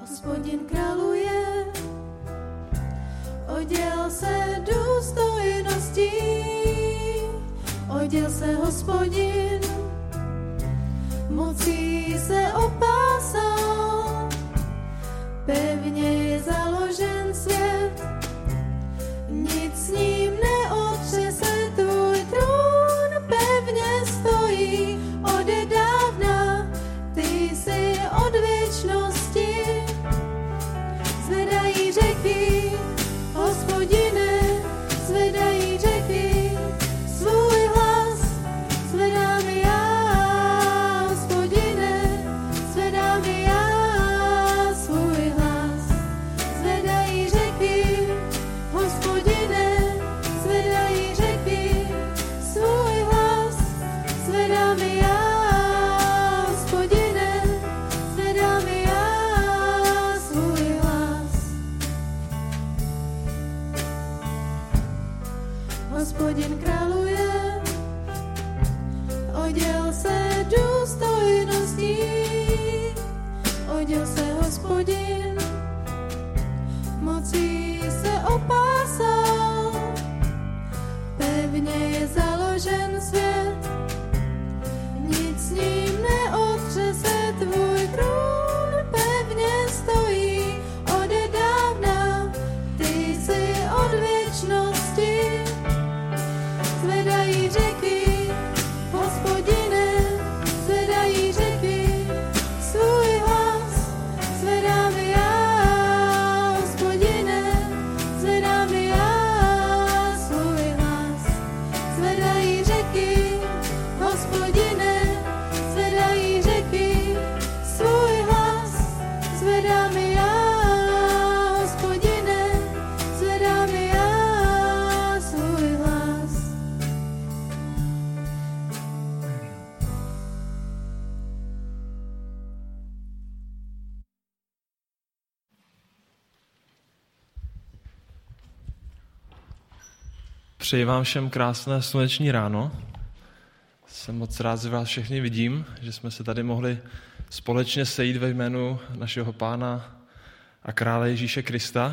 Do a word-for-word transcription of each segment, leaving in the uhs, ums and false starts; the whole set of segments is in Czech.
Hospodin králuje, oděl se důstojností, oděl se Hospodin, mocí se opásal, pevně je založen svět, nic s ním neotřese, tvůj trůn pevně stojí odedávna, ty jsi od věčnosti. Zvedají řeky, Hospodine, zvedají řeky, svůj hlas, zvedám já, Hospodine, zvedám já, svůj hlas. Zvedají řeky, Hospodine, zvedají řeky, svůj hlas, zvedám já, Hospodine, zvedám já, svůj hlas. Hospodin králuje, oděl se důstojností, oděl se Hospodin, mocí se opásal, pevně je založen svět, nic s ním neotřese, tvůj trůn pevně stojí odedávna, ty jsi od věčnosti. Zvedají řeky, Hospodine, zvedají řeky, svůj hlas, zvedám já, Hospodine, zvedám já, svůj hlas. Zvedají řeky, Hospodine, zvedají řeky, svůj hlas, zvedám já, Hospodine, zvedám já, svůj hlas. Přeji vám všem krásné sluneční ráno. Jsem moc rád, že vás všechny vidím, že jsme se tady mohli společně sejít ve jménu našeho Pána a Krále Ježíše Krista.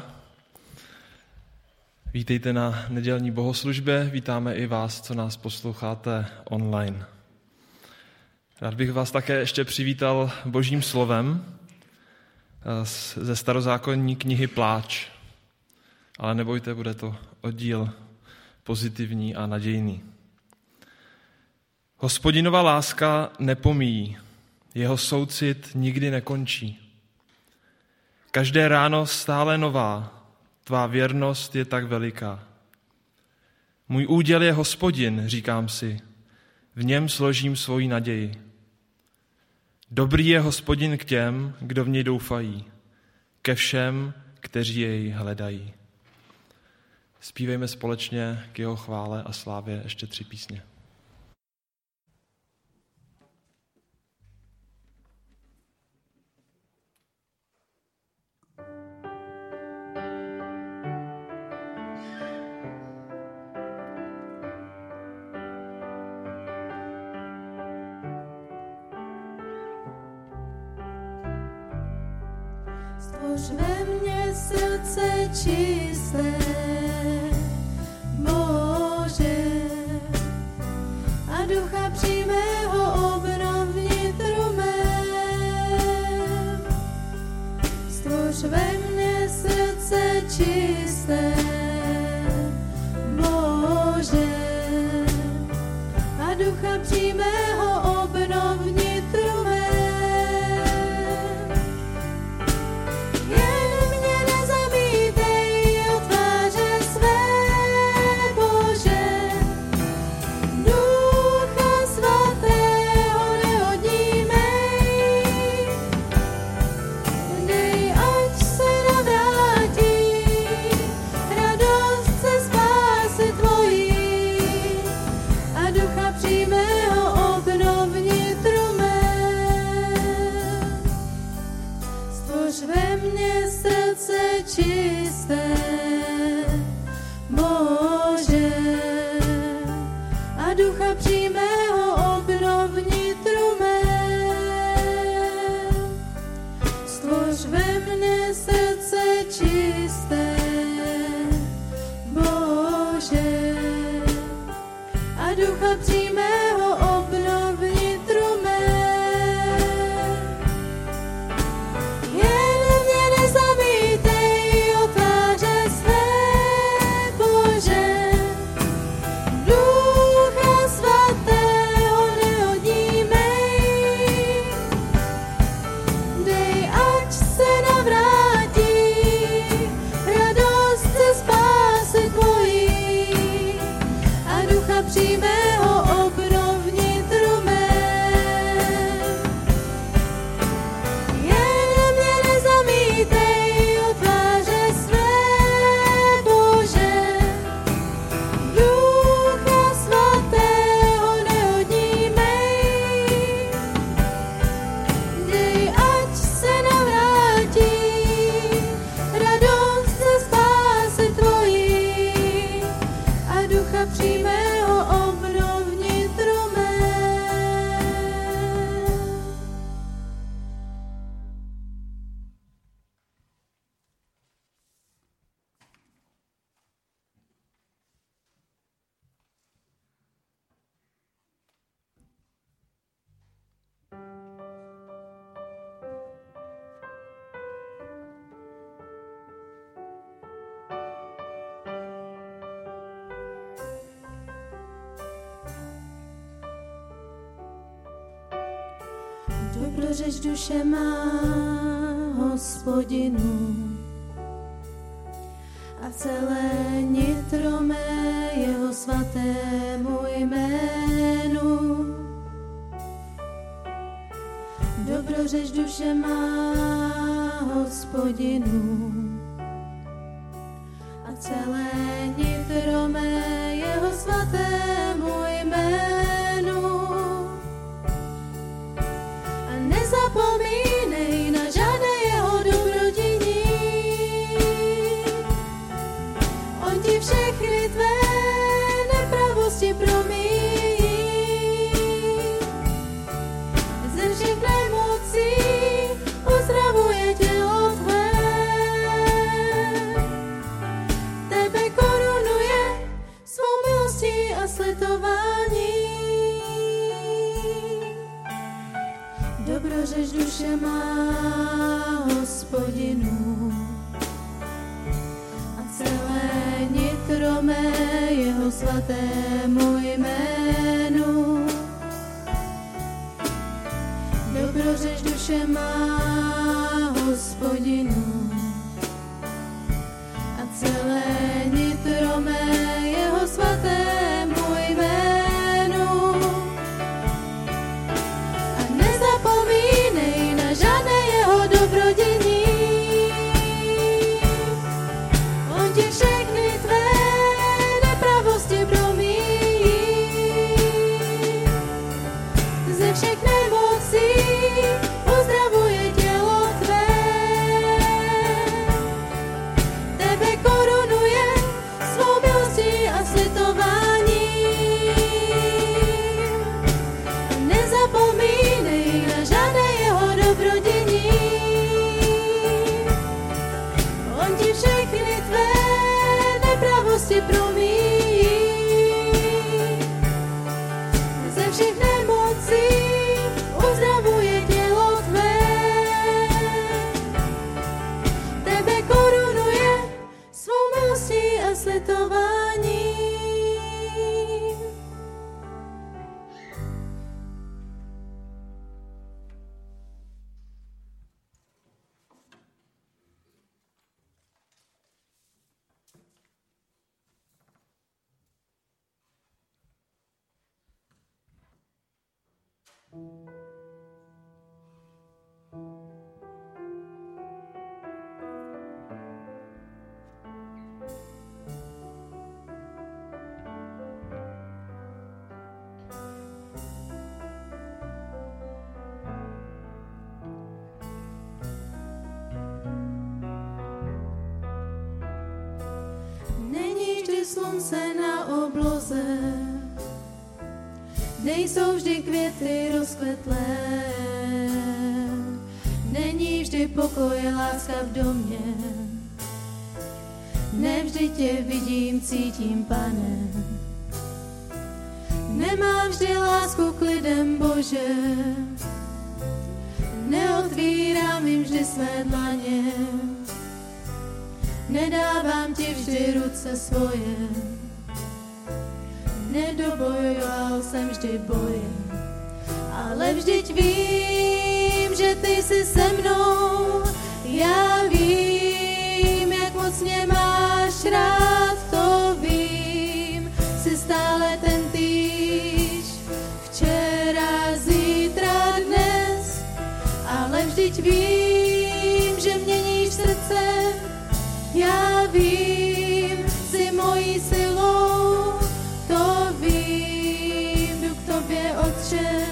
Vítejte na nedělní bohoslužbě, vítáme i vás, co nás posloucháte online. Rád bych vás také ještě přivítal Božím slovem ze starozákonní knihy Pláč. Ale nebojte, bude to oddíl pozitivní a nadějný. Hospodinova láska nepomíjí, jeho soucit nikdy nekončí. Každé ráno stále nová, tvá věrnost je tak veliká. Můj úděl je Hospodin, říkám si, v něm složím svoji naději. Dobrý je Hospodin k těm, kdo v něj doufají, ke všem, kteří jej hledají. Zpívejme společně k jeho chvále a slávě ještě tři písně. Stvoř ve mně srdce čisté, Bože, a ducha přímého obnov vnitru mém. Stvoř ve mně srdce čisté, Bože, a ducha přímého obnov vnitru mém. Čisté, Bože, a ducha přímého obnov vnitru mém. Stvoř ve mně čisté, Bože, a ducha přímého obnov vnitru mé. Jen mě nezamítej od tváře své, Bože, Ducha svatého neodnímej. Dej, ať se navrátí radost ze spásy tvojí a ducha přímého obnov vnitru mé. Jen mě nezamítej od tváře své, Bože, Ducha svatého neodnímej. Dej, ať se navrátí radost ze spásy tvojí a ducha přímého obnov vnitru mé. Dobrořeč duše má Hospodinu a celé nitro mé jeho svatému jménu. Dobrořeč duše má Hospodinu a celé nitro mé jeho svatému jménu. A nezapomínej na žádné jeho dobrodění. On ti všechny tvé nepravosti promíjí. Ze všech nemocí uzdravuje tělo tvé. Tebe korunuje svou milostí a slitování. Dobrořeč duše má Hospodinu a celé nitro mé jeho svatému jménu. Dobrořeč duše má Hospodinu a celé nitro mé jeho svatému jménu. A nezapomínej na žádné jeho dobrodění. On ti všechny tvé nepravosti promíjí. Ze všech nemocí uzdravuje tělo tvé. Tebe korunuje svou milostí a slitování. Nezapomínej na žádné jeho dobrodění. On ti všechny tvé nepravosti promíjí. Ze všech nemocí uzdravuje tělo tvé. Tebe korunuje svou milostí a slitování. Není vždy slunce na obloze, nejsou vždy květy rozkvetlé. Není vždy pokoj, láska v domě, Nevždy tě vidím, cítím, Pane. Nemám vždy lásku k lidem, Bože. Neotvírám jim vždy své dlaně. Nedávám ti vždy ruce svoje. Nedobojoval jsem vždy boje. Ale vždyť vím, že ty jsi se mnou. Já vím, jak moc mě máš rád, to vím. Jsi stále ten týž, včera, zítra, dnes. Ale vždyť vím, že měníš srdce. Já vím, jsi mojí silou, to vím. Jdu k tobě, Otče,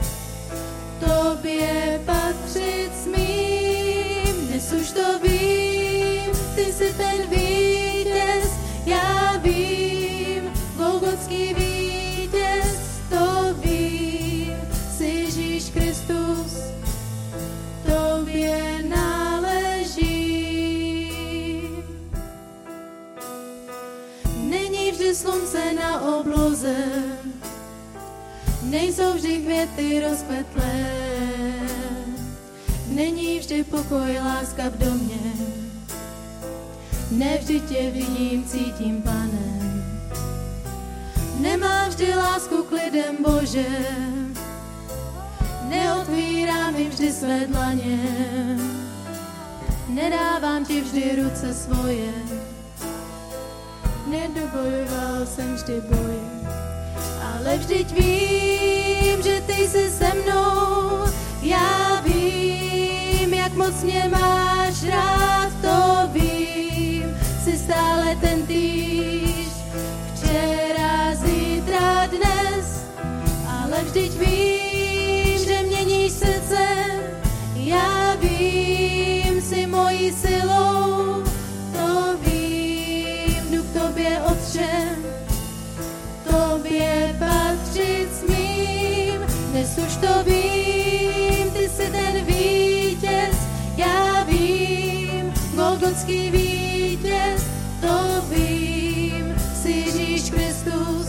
tobě patřit smím. Dnes už to vím, ty jsi ten vítěz. Já vím, golgotský vítěz, to vím. Jsi Ježíš Kristus, tobě náleží. Není vždy slunce na obloze, nejsou vždy květy rozkvetlé. Není vždy pokoj, láska v domě. Nevždy tě vidím, cítím, Pane. Nemám vždy lásku k lidem, Bože. Neotvírám jim vždy své dlaně. Nedávám ti vždy ruce svoje. Nedobojoval jsem vždy boj. Ale vždyť vím, že ty jsi se mnou. Já vím, jak moc mě máš rád, to vím. Jsi stále ten týž, včera, zítra, dnes. Ale vždyť vím, že měníš srdce. Já vím, jsi mojí silou, to vím. Jdu k tobě, Otče, tobě patřit smím. Dnes už to vím, ty jsi ten vítěz. Já vím, golgotský vítěz, to vím. Jsi Ježíš Kristus,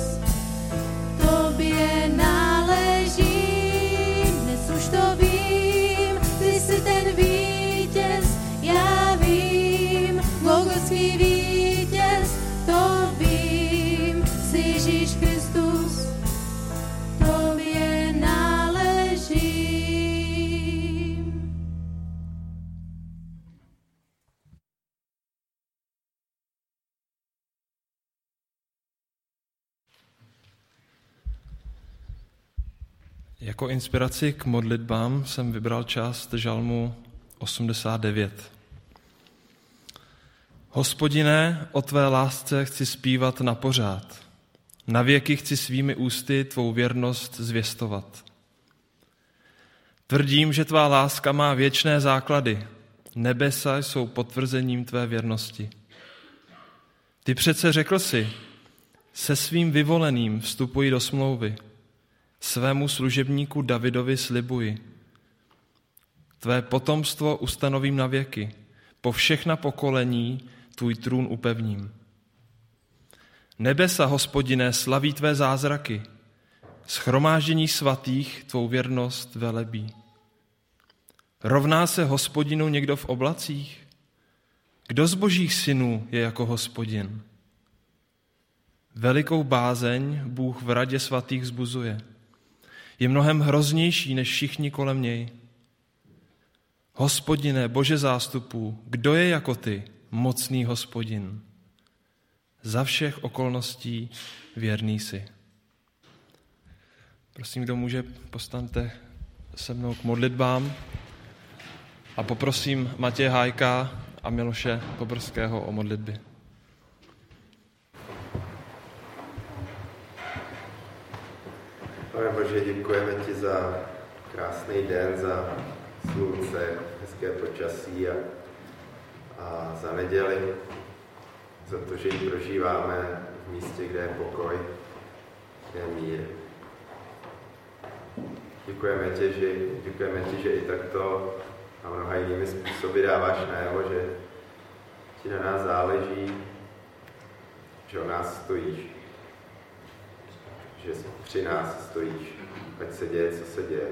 tobě náležím. Dnes už to vím, ty jsi ten vítěz. Já vím, golgotský vítěz, to vím. Jsi Ježíš Kristus, tobě náležím. Jako inspiraci k modlitbám jsem vybral část žalmu osmdesát devět. Hospodine, o tvé lásce chci zpívat na pořád. Na věky chci svými ústy tvou věrnost zvěstovat. Tvrdím, že tvá láska má věčné základy. Nebesa jsou potvrzením tvé věrnosti. Ty přece řekl si, se svým vyvoleným vstupuji do smlouvy. Svému služebníku Davidovi slibuji. Tvé potomstvo ustanovím na věky. Po všechna pokolení tvůj trůn upevním. Nebesa, Hospodine, slaví tvé zázraky. Shromáždění svatých tvou věrnost velebí. Rovná se Hospodinu někdo v oblacích? Kdo z božích synů je jako Hospodin? Velikou bázeň Bůh v radě svatých vzbuzuje. Je mnohem hroznější než všichni kolem něj. Hospodine, Bože zástupů, kdo je jako ty, mocný Hospodin? Za všech okolností věrný jsi. Prosím, kdo může, postaňte se mnou k modlitbám a poprosím Matěje Hájka a Miloše Poborského o modlitby. Pane Bože, děkujeme ti za krásný den, za slunce, hezké počasí a, a za neděli, za to, že ji prožíváme v místě, kde je pokoj, kde je mír. Děkujeme ti, že, děkujeme ti, že i takto a mnoha jinými způsoby dáváš najevo, že ti na nás záleží, že o nás stojíš, že při nás stojíš, ať se děje, co se děje.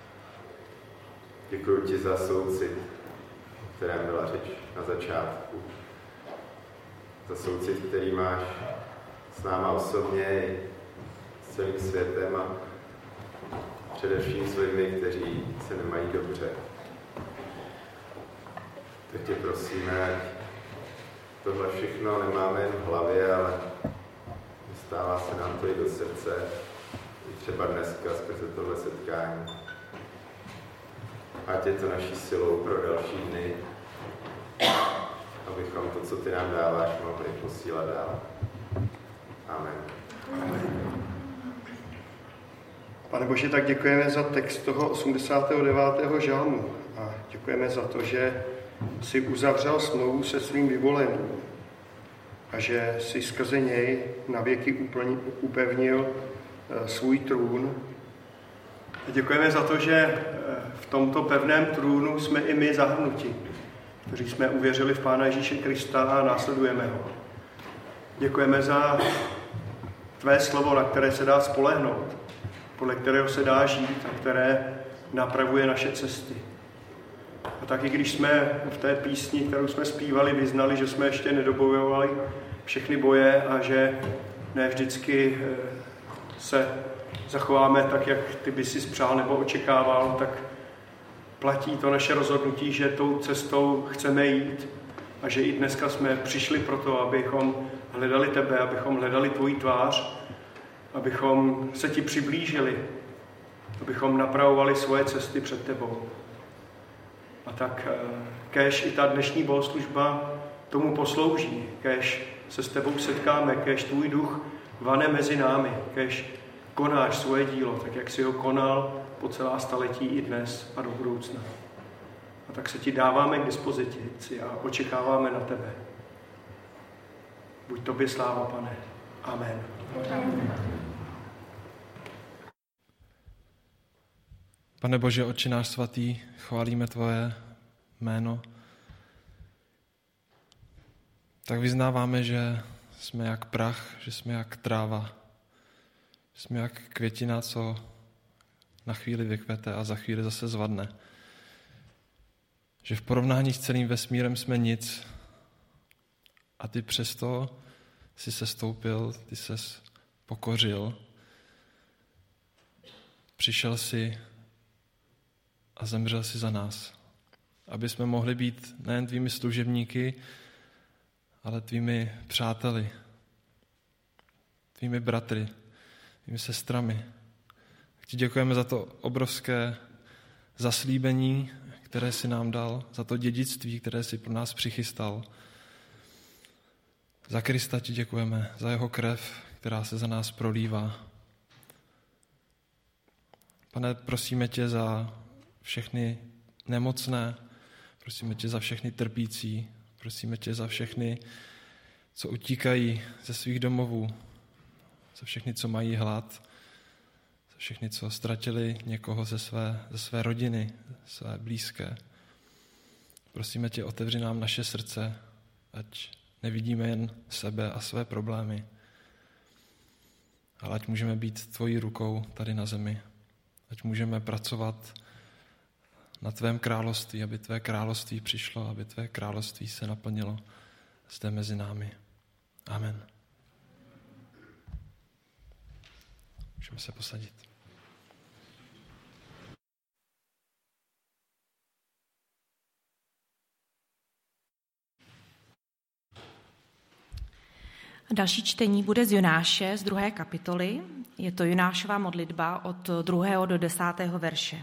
Děkuji ti za soucit, o kterém byla řeč na začátku. Za soucit, který máš s náma osobně i s celým světem a především s lidmi, kteří se nemají dobře. Tak tě prosíme, ať tohle všechno nemáme jen v hlavě, ale dostává se nám to i do srdce, i třeba dneska skrze tohle setkání. Ať je to naší silou pro další dny, abychom to, co ty nám dáváš, mohli posílat dál. Amen. Amen. Pane Bože, tak děkujeme za text toho osmdesátého devátého žalmu a děkujeme za to, že jsi uzavřel smlouvu se svým vyvoleným a že jsi skrze něj navěky upevnil svůj trůn. A děkujeme za to, že v tomto pevném trůnu jsme i my zahrnuti, kteří jsme uvěřili v Pána Ježíše Krista a následujeme ho. Děkujeme za tvé slovo, na které se dá spolehnout, podle kterého se dá žít a které napravuje naše cesty. A taky když jsme v té písni, kterou jsme zpívali, vyznali, že jsme ještě nedobojovali všechny boje a že ne vždycky se zachováme tak, jak ty by si spřál nebo očekával, tak platí to naše rozhodnutí, že tou cestou chceme jít a že i dneska jsme přišli proto, abychom hledali tebe, abychom hledali tvoji tvář, abychom se ti přiblížili, abychom napravovali svoje cesty před tebou. A tak kéž i ta dnešní bohoslužba tomu poslouží, kéž se s tebou setkáme, kéž tvůj duch vane mezi námi, kéž konáš svoje dílo, tak jak jsi ho konal po celá staletí i dnes a do budoucna. A tak se ti dáváme k dispozici a očekáváme na tebe. Buď tobě sláva, Pane. Amen. Amen. Pane Bože, Otče náš svatý, chválíme tvoje jméno. Tak vyznáváme, že jsme jak prach, že jsme jak tráva, že jsme jak květina, co na chvíli vykvete a za chvíli zase zvadne. Že v porovnání s celým vesmírem jsme nic a ty přesto jsi se stoupil, ty ses pokořil, přišel jsi a zemřel si za nás, aby jsme mohli být nejen tvými služebníky, ale tvými přáteli, tvými bratry, tvými sestrami. Tak ti děkujeme za to obrovské zaslíbení, které jsi nám dal, za to dědictví, které jsi pro nás přichystal. Za Krista ti děkujeme, za jeho krev, která se za nás prolívá. Pane, prosíme tě za všechny nemocné, prosíme tě za všechny trpící, prosíme tě za všechny, co utíkají ze svých domovů, za všechny, co mají hlad, za všechny, co ztratili někoho ze své, ze své rodiny, své blízké. Prosíme tě, otevři nám naše srdce, ať nevidíme jen sebe a své problémy, ale ať můžeme být tvojí rukou tady na zemi, ať můžeme pracovat na tvém království, aby tvé království přišlo, aby tvé království se naplnilo zde mezi námi. Amen. Můžeme se posadit. Další čtení bude z Jonáše z druhé kapitoly. Je to Jonášova modlitba od druhého do desátého verše.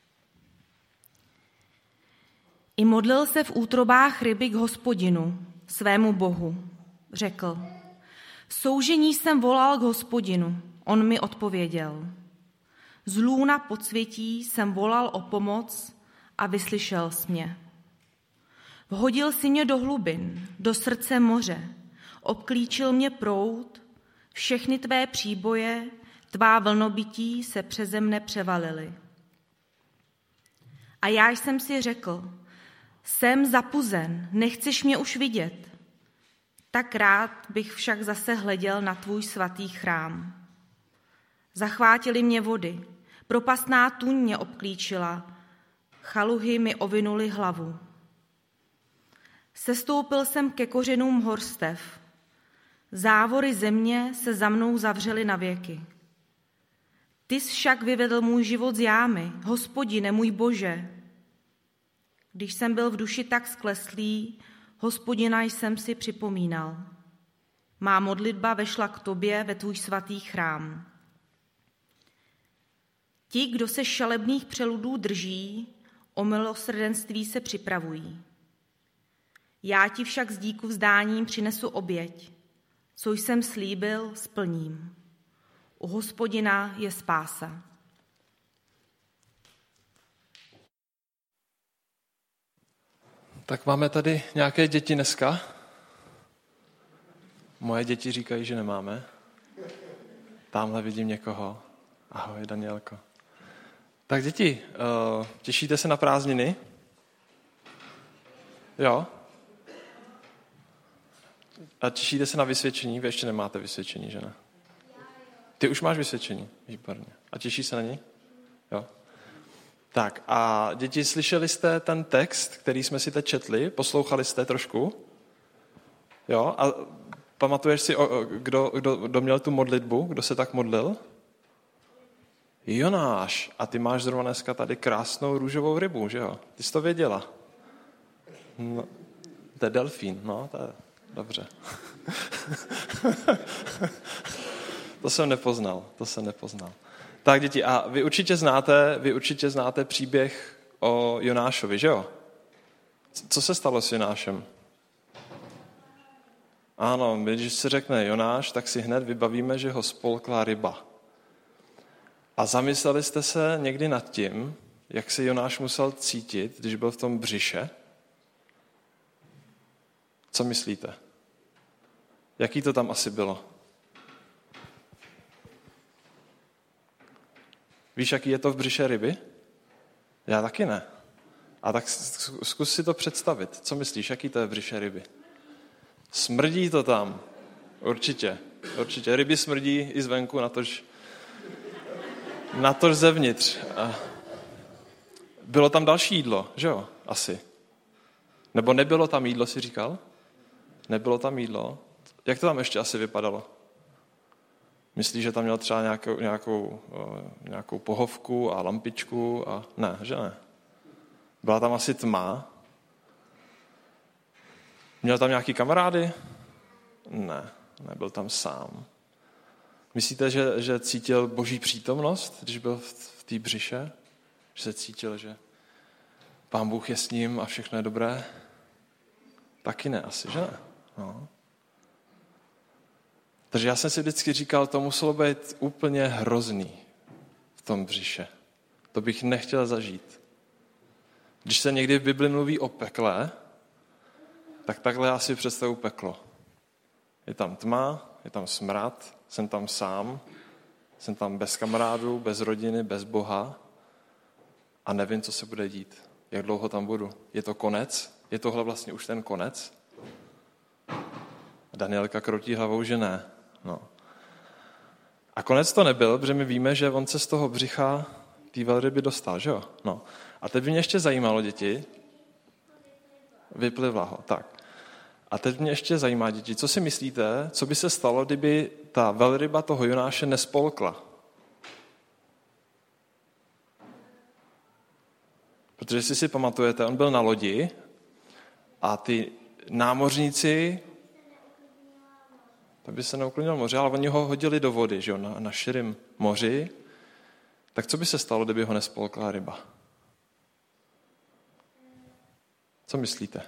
I modlil se v útrobách ryby k Hospodinu, svému Bohu. Řekl, v soužení jsem volal k Hospodinu, on mi odpověděl. Z lůna podsvětí jsem volal o pomoc a vyslyšel jsi mě. Vhodil si mě do hlubin, do srdce moře, obklíčil mě proud, všechny tvé příboje, tvá vlnobytí se přeze mne převalily. A já jsem si řekl, jsem zapuzen, nechceš mě už vidět. Tak rád bych však zase hleděl na tvůj svatý chrám. Zachvátily mě vody, propastná tůň mě obklíčila, chaluhy mi ovinuly hlavu. Sestoupil jsem ke kořenům horstev, závory země se za mnou zavřely na věky. Ty jsi však vyvedl můj život z jámy, Hospodine, můj Bože. Když jsem byl v duši tak skleslý, Hospodina jsem si připomínal. Má modlitba vešla k tobě ve tvůj svatý chrám. Ti, kdo se šalebných přeludů drží, o milosrdenství se připravují. Já ti však s díku vzdáním přinesu oběť, co jsem slíbil, splním. U Hospodina je spása. Tak máme tady nějaké děti dneska. Moje děti říkají, že nemáme. Tamhle vidím někoho. Ahoj, Danielko. Tak děti, těšíte se na prázdniny? Jo? A těšíte se na vysvědčení? Vy ještě nemáte vysvědčení, že ne? Ty už máš vysvědčení? Výborně. A těší se na ní? Jo? Tak a děti, slyšeli jste ten text, který jsme si teď četli? Poslouchali jste trošku? Jo? A pamatuješ si, kdo, kdo, kdo měl tu modlitbu? Kdo se tak modlil? Jonáš. A ty máš zrovna dneska tady krásnou růžovou rybu, že jo? Ty jsi to věděla? No, to je delfín, no, to je dobře. To jsem nepoznal, to jsem nepoznal. Tak děti, a vy určitě znáte, vy určitě znáte příběh o Jonášovi, že jo? Co se stalo s Jonášem? Ano, když se řekne Jonáš, tak si hned vybavíme, že ho spolkla ryba. A zamysleli jste se někdy nad tím, jak se Jonáš musel cítit, když byl v tom břiše? Co myslíte? Jaký to tam asi bylo? Víš, jaký je to v břiše ryby? Já taky ne. A tak zkus si to představit. Co myslíš, jaký to je v břiše ryby? Smrdí to tam. Určitě. Určitě. Ryby smrdí i zvenku, natož, natož zevnitř. A bylo tam další jídlo, že jo? Asi. Nebo nebylo tam jídlo, si říkal? Nebylo tam jídlo. Jak to tam ještě asi vypadalo? Myslíš, že tam měl třeba nějakou, nějakou, nějakou pohovku a lampičku? A ne, že ne. Byla tam asi tma. Měl tam nějaký kamarády? Ne, nebyl tam sám. Myslíte, že, že cítil boží přítomnost, když byl v, v té břiše? Že se cítil, že Pán Bůh je s ním a všechno je dobré? Taky ne, asi, že ne? No. Takže já jsem si vždycky říkal, to muselo být úplně hrozný v tom břiše. To bych nechtěl zažít. Když se někdy v Bibli mluví o pekle, tak takhle já si představuji peklo. Je tam tma, je tam smrad, jsem tam sám, jsem tam bez kamarádů, bez rodiny, bez Boha a nevím, co se bude dít. Jak dlouho tam budu. Je to konec? Je tohle vlastně už ten konec? Danielka kroutí hlavou, že ne. No. A konec to nebyl, protože my víme, že on se z toho břicha té velryby dostal, že jo? No. A teď by mě ještě zajímalo, děti, vyplivla ho, tak. A teď mě ještě zajímá, děti, co si myslíte, co by se stalo, kdyby ta velryba toho Jonáše nespolkla? Protože jestli si pamatujete, on byl na lodi a ty námořníci, to by se neuklonil moře, ale oni ho hodili do vody, že jo, na, na širém moři. Tak co by se stalo, kdyby ho nespolkla ryba? Co myslíte?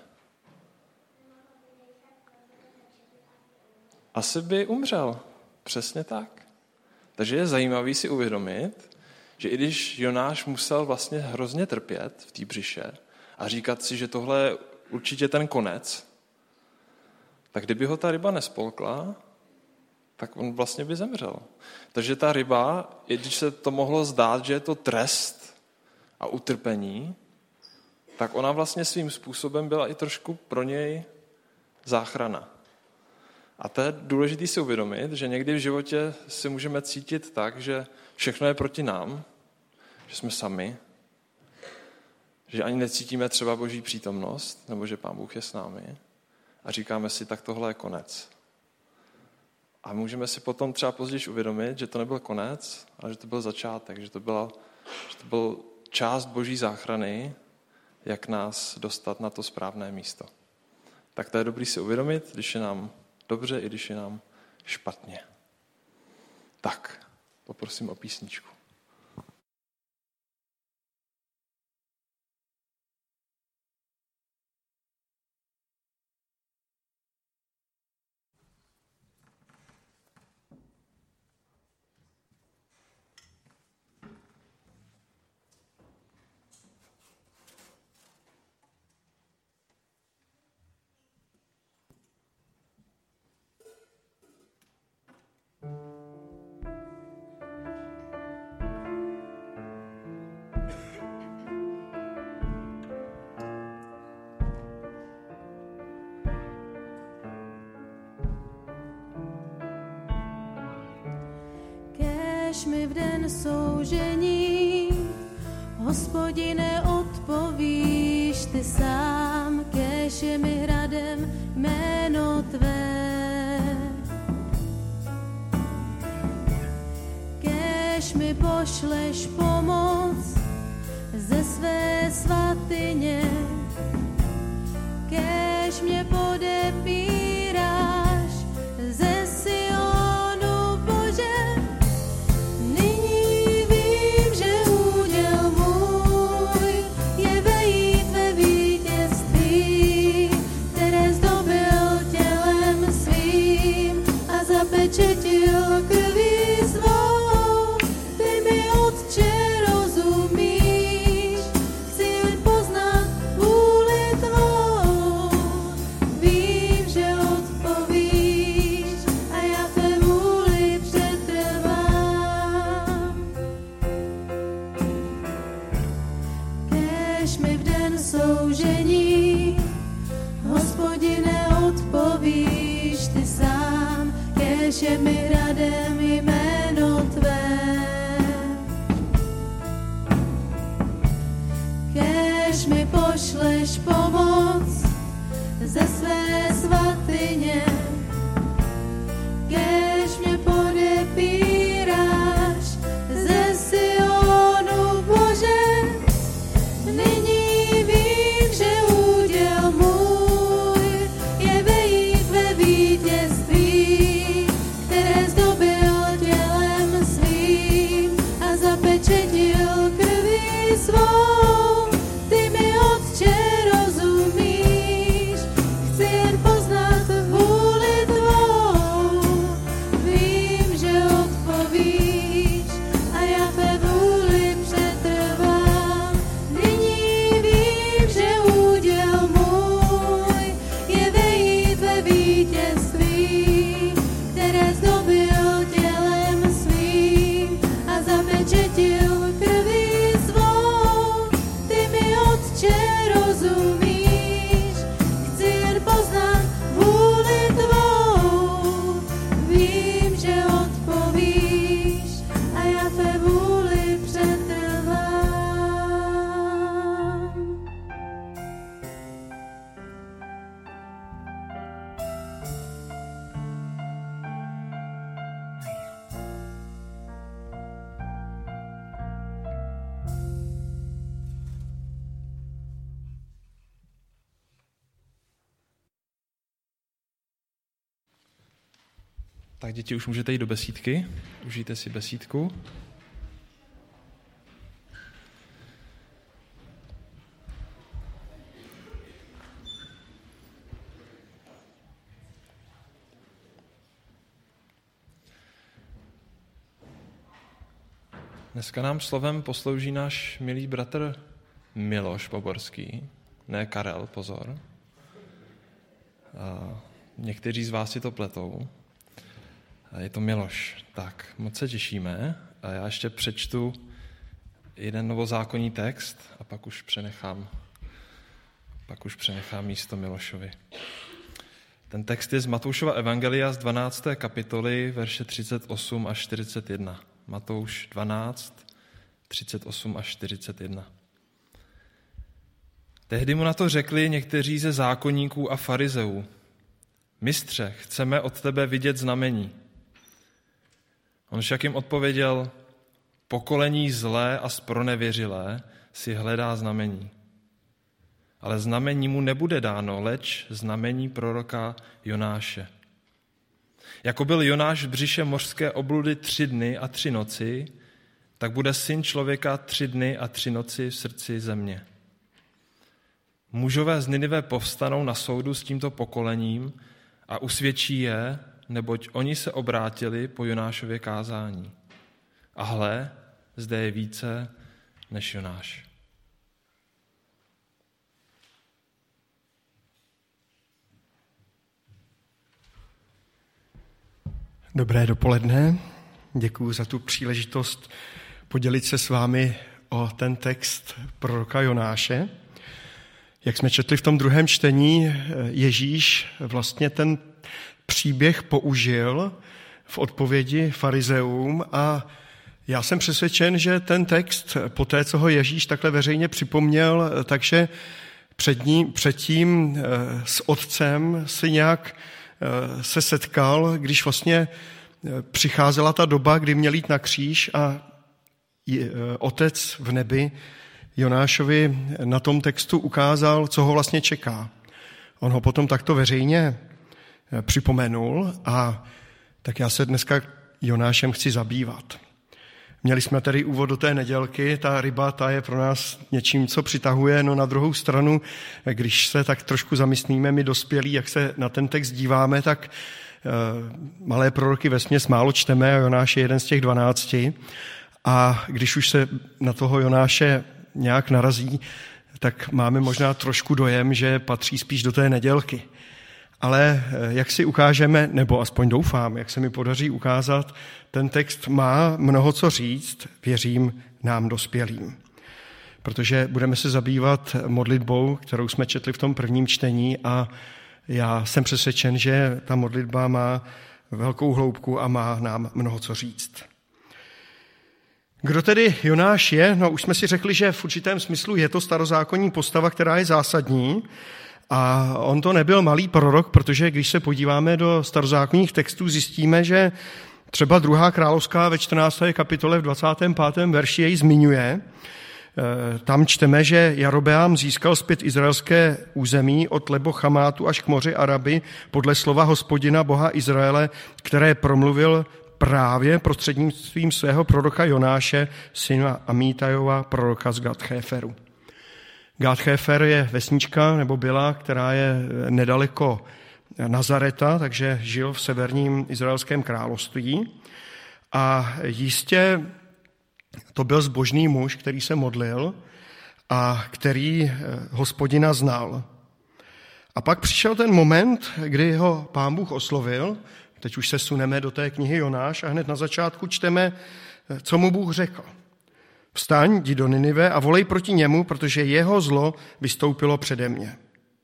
Asi by umřel. Přesně tak. Takže je zajímavý si uvědomit, že i když Jonáš musel vlastně hrozně trpět v té břiše a říkat si, že tohle je určitě ten konec, tak kdyby ho ta ryba nespolkla, tak on vlastně by zemřel. Takže ta ryba, i když se to mohlo zdát, že je to trest a utrpení, tak ona vlastně svým způsobem byla i trošku pro něj záchrana. A to je důležité si uvědomit, že někdy v životě si můžeme cítit tak, že všechno je proti nám, že jsme sami, že ani necítíme třeba Boží přítomnost, nebo že Pán Bůh je s námi a říkáme si, tak tohle je konec. A můžeme si potom třeba později uvědomit, že to nebyl konec, ale že to byl začátek, že to byla, že to byl část Boží záchrany, jak nás dostat na to správné místo. Tak to je dobrý si uvědomit, když je nám dobře, i když je nám špatně. Tak, poprosím o písničku. Kež mi v den soužení, Hospodine, odpovíš ty sám, kež je mi hradem jméno tvé. Kež mi pošleš pomoc ze své svatyně, kež mě podepíráš ze Sionu, Bože. Nyní vím, že úděl můj je vejít ve vítězství, které zdobil tělem svým a zapečetil krví svou. Ty mi, Otče, rozumíš, chci jen poznat vůli tvou. Vím, že odpovíš a já tvé vůli přetrvám. Kež mi v den soužení, Hospodine, odpovíš ty sám, kež je mi hradem jméno tvé. Kež mi pošleš pomoc ze své svatyně, kež mě podepíráš ze Sionu, Bože. Nyní vím, že úděl můj je vejít ve vítězství, které zdobil tělem svým a zapečetil krví svou. Ty mi, Otče, rozumíš, chci jen poznat vůli tvou. Vím, že odpovíš a já tvé vůli přetrvám. Nyní vím, že úděl můj je vejít ve vítězství, které zdobil tělem svým a zapečetil krví svou. Ty mi, Otče, rozumíš, chci jen poznat vůli tvou. Vím, že odpovíš a já tvé vůli přetrvám. Tak děti, už můžete jít do besídky. Užijte si besídku. Dneska nám slovem poslouží náš milý bratr Miloš Poborský, ne Karel, pozor. A někteří z vás si to pletou. A je to Miloš. Tak, moc se těšíme. A já ještě přečtu jeden novozákonní text a pak už přenechám, pak už přenechám místo Milošovi. Ten text je z Matoušova evangelia z dvanácté kapitoly, verše třicet osm až čtyřicet jedna. Matouš dvanáct, třicet osm až čtyřicet jedna. Tehdy mu na to řekli někteří ze zákonníků a farizeů: Mistře, chceme od tebe vidět znamení. On však jim odpověděl: Pokolení zlé a zpronevěřilé si hledá znamení. Ale znamení mu nebude dáno, leč znamení proroka Jonáše. Jako byl Jonáš v břiše mořské obludy tři dny a tři noci, tak bude Syn člověka tři dny a tři noci v srdci země. Mužové z Ninive povstanou na soudu s tímto pokolením a usvědčí je, neboť oni se obrátili po Jonášově kázání. A hle, zde je více než Jonáš. Dobré dopoledne. Děkuji za tu příležitost podělit se s vámi o ten text proroka Jonáše. Jak jsme četli v tom druhém čtení, Ježíš vlastně ten příběh použil v odpovědi farizeům a já jsem přesvědčen, že ten text, po té, co ho Ježíš takhle veřejně připomněl, takže před ním, předtím s otcem si nějak se setkal, když vlastně přicházela ta doba, kdy měl jít na kříž a otec v nebi Jonášovi na tom textu ukázal, co ho vlastně čeká. On ho potom takto veřejně připomenul a tak já se dneska Jonášem chci zabývat. Měli jsme tady úvod do té nedělky, ta ryba, ta je pro nás něčím, co přitahuje, no na druhou stranu, když se tak trošku zamyslíme my dospělí, jak se na ten text díváme, tak uh, malé proroky vesměs málo čteme a Jonáš je jeden z těch dvanácti a když už se na toho Jonáše nějak narazí, tak máme možná trošku dojem, že patří spíš do té nedělky. Ale jak si ukážeme, nebo aspoň doufám, jak se mi podaří ukázat, ten text má mnoho co říct, věřím nám dospělým. Protože budeme se zabývat modlitbou, kterou jsme četli v tom prvním čtení a já jsem přesvědčen, že ta modlitba má velkou hloubku a má nám mnoho co říct. Kdo tedy Jonáš je? No už jsme si řekli, že v určitém smyslu je to starozákonní postava, která je zásadní. A on to nebyl malý prorok, protože když se podíváme do starozákonních textů, zjistíme, že třeba druhá královská ve čtrnácté kapitole v dvacátém pátém verši jej zmiňuje. Tam čteme, že Jarobeám získal zpět izraelské území od Lebo-Chamátu až k moři Araby podle slova Hospodina Boha Izraele, které promluvil právě prostřednictvím svého proroka Jonáše, syna Amítajova, proroka z Gat-Chéferu. Gat-Chéfer je vesnička, nebo byla, která je nedaleko Nazareta, takže žil v severním izraelském království. A jistě to byl zbožný muž, který se modlil a který Hospodina znal. A pak přišel ten moment, kdy ho Pán Bůh oslovil. Teď už se suneme do té knihy Jonáš a hned na začátku čteme, co mu Bůh řekl. Vstaň, jdi do Ninive a volej proti němu, protože jeho zlo vystoupilo přede mě.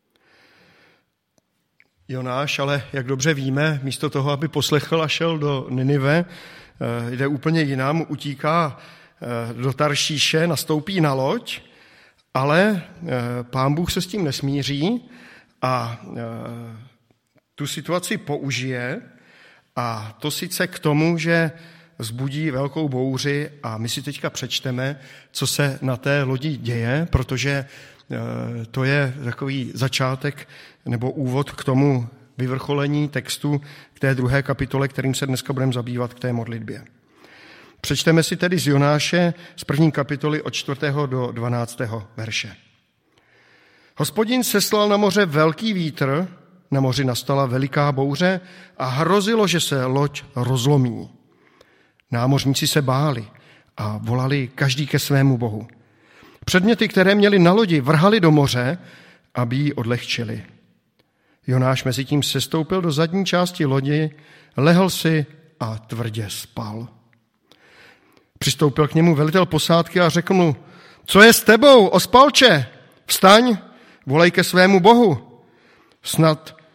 Jonáš, ale jak dobře víme, místo toho, aby poslechl a šel do Ninive, jde úplně jinam, utíká do Taršíše, nastoupí na loď, ale Pán Bůh se s tím nesmíří a tu situaci použije a to sice k tomu, že vzbudí velkou bouři a my si teďka přečteme, co se na té lodi děje, protože to je takový začátek nebo úvod k tomu vyvrcholení textu k té druhé kapitole, kterým se dneska budeme zabývat k té modlitbě. Přečteme si tedy z Jonáše z první kapitoly od čtvrtého do dvanáctého verše. Hospodin seslal na moře velký vítr, na moři nastala veliká bouře a hrozilo, že se loď rozlomí. Námořníci se báli a volali každý ke svému bohu. Předměty, které měli na lodi, vrhali do moře, aby ji odlehčili. Jonáš mezi tím sestoupil do zadní části lodi, lehl si a tvrdě spal. Přistoupil k němu velitel posádky a řekl mu, co je s tebou, ospalče? Vstaň, volej ke svému bohu. Snad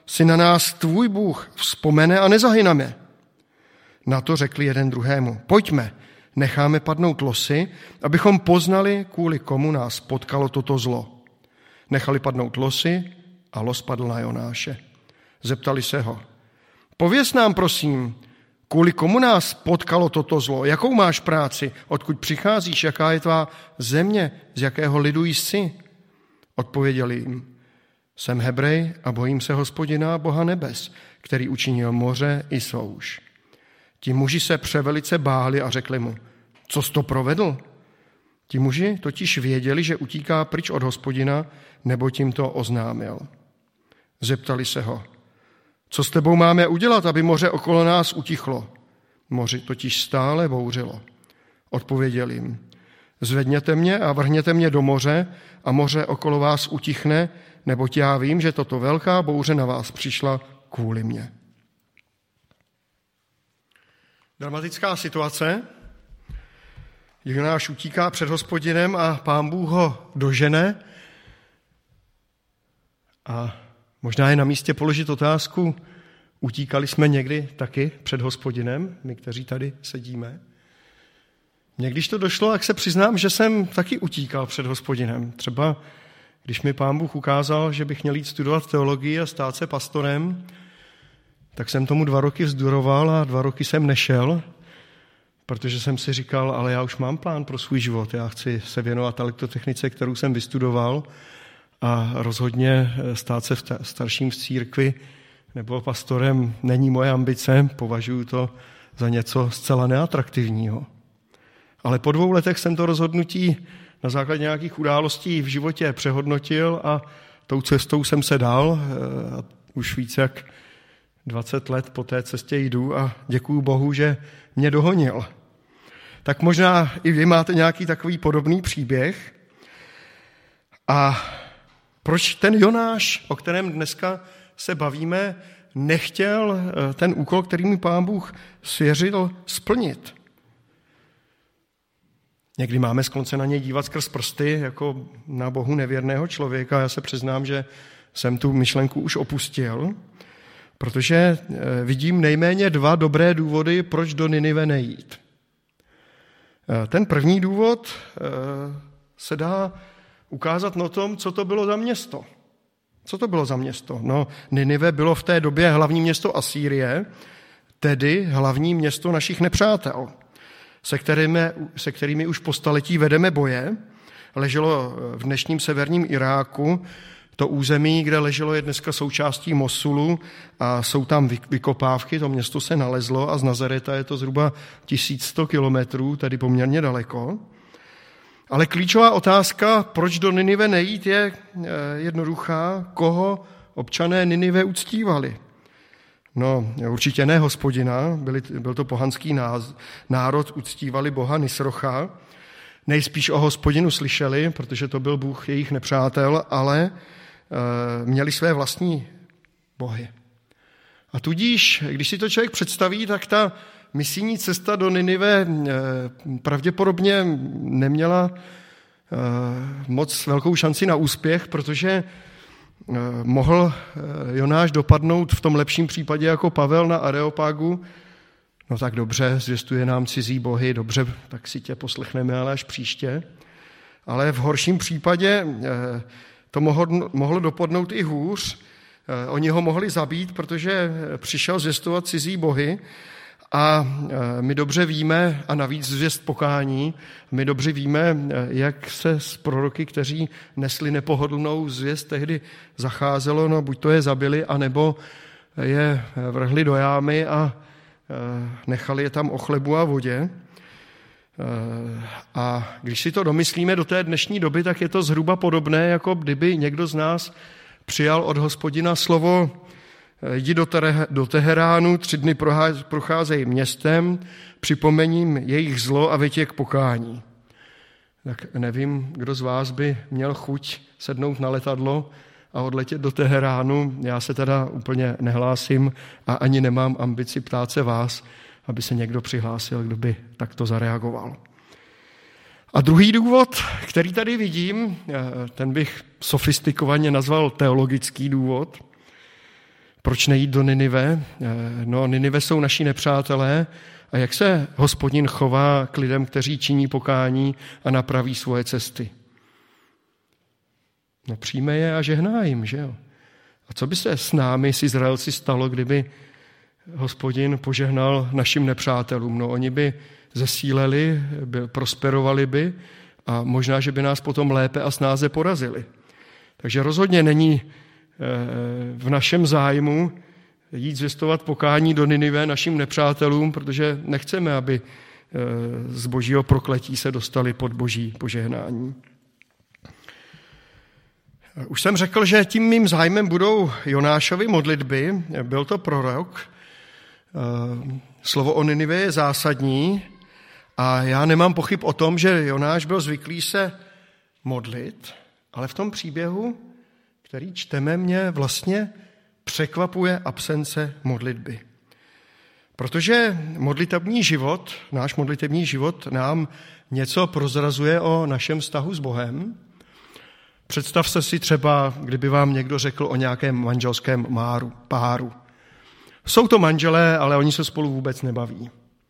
si na nás tvůj Bůh vzpomene a nezahyneme. Na to řekli jeden druhému, pojďme, necháme padnout losy, abychom poznali, kvůli komu nás potkalo toto zlo. Nechali padnout losy a los padl na Jonáše. Zeptali se ho, pověz nám prosím, kvůli komu nás potkalo toto zlo, jakou máš práci, odkud přicházíš, jaká je tvá země, z jakého lidu jsi? Odpověděli jim, jsem Hebrej a bojím se Hospodina, Boha nebes, který učinil moře i souš. Ti muži se převelice báli a řekli mu, co jsi to provedl? Ti muži totiž věděli, že utíká pryč od Hospodina, nebo tím to oznámil. Zeptali se ho, co s tebou máme udělat, aby moře okolo nás utichlo? Moře totiž stále bouřilo. Odpověděl jim, zvedněte mě a vrhněte mě do moře a moře okolo vás utichne, neboť já vím, že toto velká bouře na vás přišla kvůli mně. Dramatická situace. Jonáš utíká před Hospodinem a Pán Bůh ho dožene. A možná je na místě položit otázku, utíkali jsme někdy taky před Hospodinem, my, kteří tady sedíme. Mně když to došlo, tak se přiznám, že jsem taky utíkal před Hospodinem. Třeba když mi Pán Bůh ukázal, že bych měl jít studovat teologii a stát se pastorem, tak jsem tomu dva roky vzduroval a dva roky jsem nešel, protože jsem si říkal, ale já už mám plán pro svůj život, já chci se věnovat elektrotechnice, kterou jsem vystudoval a rozhodně stát se starším v církvi nebo pastorem není moje ambice, považuji to za něco zcela neatraktivního. Ale po dvou letech jsem to rozhodnutí na základě nějakých událostí v životě přehodnotil a tou cestou jsem se dal. Už více jak dvacet let po té cestě jdu a děkuju Bohu, že mě dohonil. Tak možná i vy máte nějaký takový podobný příběh. A proč ten Jonáš, o kterém dneska se bavíme, nechtěl ten úkol, který mi Pán Bůh svěřil, splnit? Někdy máme sklon na něj dívat skrz prsty, jako na Bohu nevěrného člověka. Já se přiznám, že jsem tu myšlenku už opustil, protože vidím nejméně dva dobré důvody, proč do Ninive nejít. Ten první důvod se dá ukázat na tom, co to bylo za město. Co to bylo za město? No, Ninive bylo v té době hlavní město Asýrie, tedy hlavní město našich nepřátel, se kterými, se kterými už po staletí vedeme boje. Leželo v dnešním severním Iráku, to území, kde leželo, je dneska součástí Mosulu a jsou tam vykopávky, to město se nalezlo a z Nazareta je to zhruba tisíc sto kilometrů, tedy poměrně daleko. Ale klíčová otázka, proč do Ninive nejít, je jednoduchá. Koho občané Ninive uctívali? No, určitě ne Hospodina, byli, byl to pohanský národ, uctívali boha Nisrocha. Nejspíš o Hospodinu slyšeli, protože to byl bůh jejich nepřátel, ale e, měli své vlastní bohy. A tudíž, když si to člověk představí, tak ta misijní cesta do Ninive e, pravděpodobně neměla e, moc velkou šanci na úspěch, protože e, mohl Jonáš dopadnout v tom lepším případě jako Pavel na Areopágu. No tak dobře, zvěstuje nám cizí bohy, dobře, tak si tě poslechneme, ale až příště. Ale v horším případě to mohlo, mohlo dopadnout i hůř. Oni ho mohli zabít, protože přišel zvěstovat cizí bohy a my dobře víme, a navíc zvěst pokání, my dobře víme, jak se s proroky, kteří nesli nepohodlnou zvěst, tehdy zacházelo, no buď to je zabili, anebo je vrhli do jámy a nechali je tam o chlebu a vodě. A když si to domyslíme do té dnešní doby, tak je to zhruba podobné, jako kdyby někdo z nás přijal od Hospodina slovo jdi do, Tere, do Teheránu, tři dny procházej městem, připomením jejich zlo a veď je k pokání. Tak nevím, kdo z vás by měl chuť sednout na letadlo a odletět do Teheránu. Já se teda úplně nehlásím a ani nemám ambici ptát se vás, aby se někdo přihlásil, kdo by takto zareagoval. A druhý důvod, který tady vidím, ten bych sofistikovaně nazval teologický důvod, Proč nejít do Ninive? No, Ninive jsou naši nepřátelé. A jak se Hospodin chová k lidem, kteří činí pokání a napraví svoje cesty? No, přijme je a žehná jim, že jo? A co by se s námi, s Izraelci, stalo, kdyby Hospodin požehnal našim nepřátelům? No, oni by zesíleli, by, prosperovali by a možná, že by nás potom lépe a snáze porazili. Takže rozhodně není v našem zájmu jít zvěstovat pokání do Ninive našim nepřátelům, protože nechceme, aby z božího prokletí se dostali pod boží požehnání. Už jsem řekl, že tím mým zájmem budou Jonášovy modlitby. Byl to prorok. Slovo o Ninive je zásadní a já nemám pochyb o tom, že Jonáš byl zvyklý se modlit, ale v tom příběhu, který čteme, mě vlastně překvapuje absence modlitby. Protože modlitební život, náš modlitební život nám něco prozrazuje o našem vztahu s Bohem. Představte si třeba, kdyby vám někdo řekl o nějakém manželském máru, páru. Jsou to manželé, ale oni se spolu vůbec nebaví.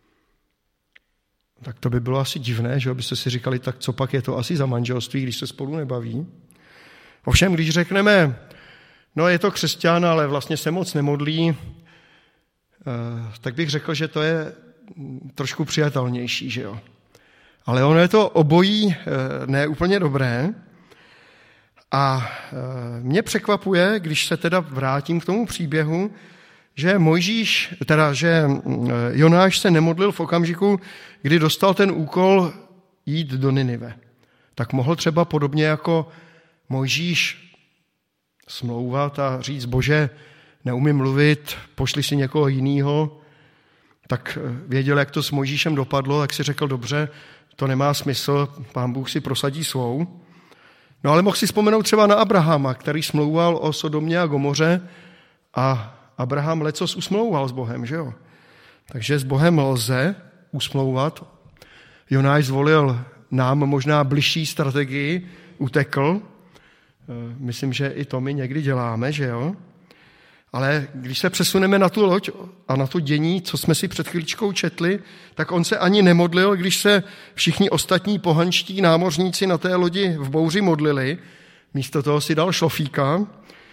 Tak to by bylo asi divné, že byste si říkali, tak co pak je to asi za manželství, když se spolu nebaví. Ovšem, když řekneme, no je to křesťan, ale vlastně se moc nemodlí, tak bych řekl, že to je trošku přijatelnější, že jo. Ale ono je to obojí ne úplně dobré. A mě překvapuje, když se teda vrátím k tomu příběhu, že Mojžíš, teda že Jonáš se nemodlil v okamžiku, kdy dostal ten úkol jít do Ninive. Tak mohl třeba podobně jako Mojžíš smlouvat a říct, Bože, neumím mluvit, pošli si někoho jinýho. Tak věděl, jak to s Mojžíšem dopadlo, tak si řekl, dobře, to nemá smysl, Pán Bůh si prosadí svou. No ale mohl si vzpomenout třeba na Abrahama, který smlouval o Sodomě a Gomoře a Abraham lecos usmlouval s Bohem, že jo? Takže s Bohem lze usmlouvat. Jonáš zvolil nám možná bližší strategii, utekl. Myslím, že i to my někdy děláme, že jo? Ale když se přesuneme na tu loď a na to dění, co jsme si před chvíličkou četli, tak on se ani nemodlil, když se všichni ostatní pohanští námořníci na té lodi v bouři modlili. Místo toho si dal šlofíka.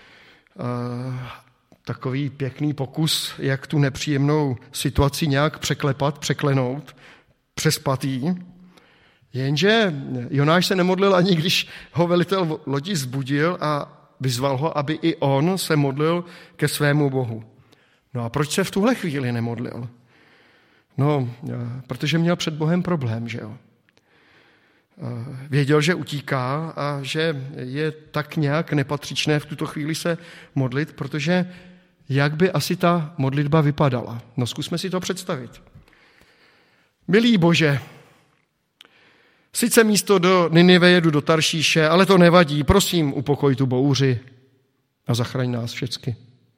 Takový pěkný pokus, jak tu nepříjemnou situaci nějak překlepat, překlenout, přespat jí. Jenže Jonáš se nemodlil ani když ho velitel lodi zbudil a vyzval ho, aby i on se modlil ke svému Bohu. No a proč se v tuhle chvíli nemodlil? No, protože měl před Bohem problém, že jo. Věděl, že utíká a že je tak nějak nepatřičné v tuto chvíli se modlit, protože jak by asi ta modlitba vypadala? No zkusme si to představit. Milý Bože, sice místo do Ninive jedu do Taršíše, ale to nevadí, prosím, upokoj tu bouři a zachraň nás všecky.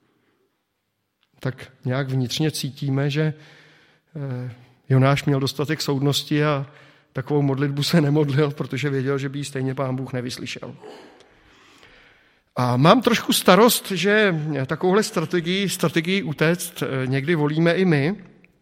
Tak nějak vnitřně cítíme, že Jonáš měl dostatek soudnosti a takovou modlitbu se nemodlil, protože věděl, že by ji stejně Pán Bůh nevyslyšel. A mám trošku starost, že takovouhle strategii, strategii utéct někdy volíme i my.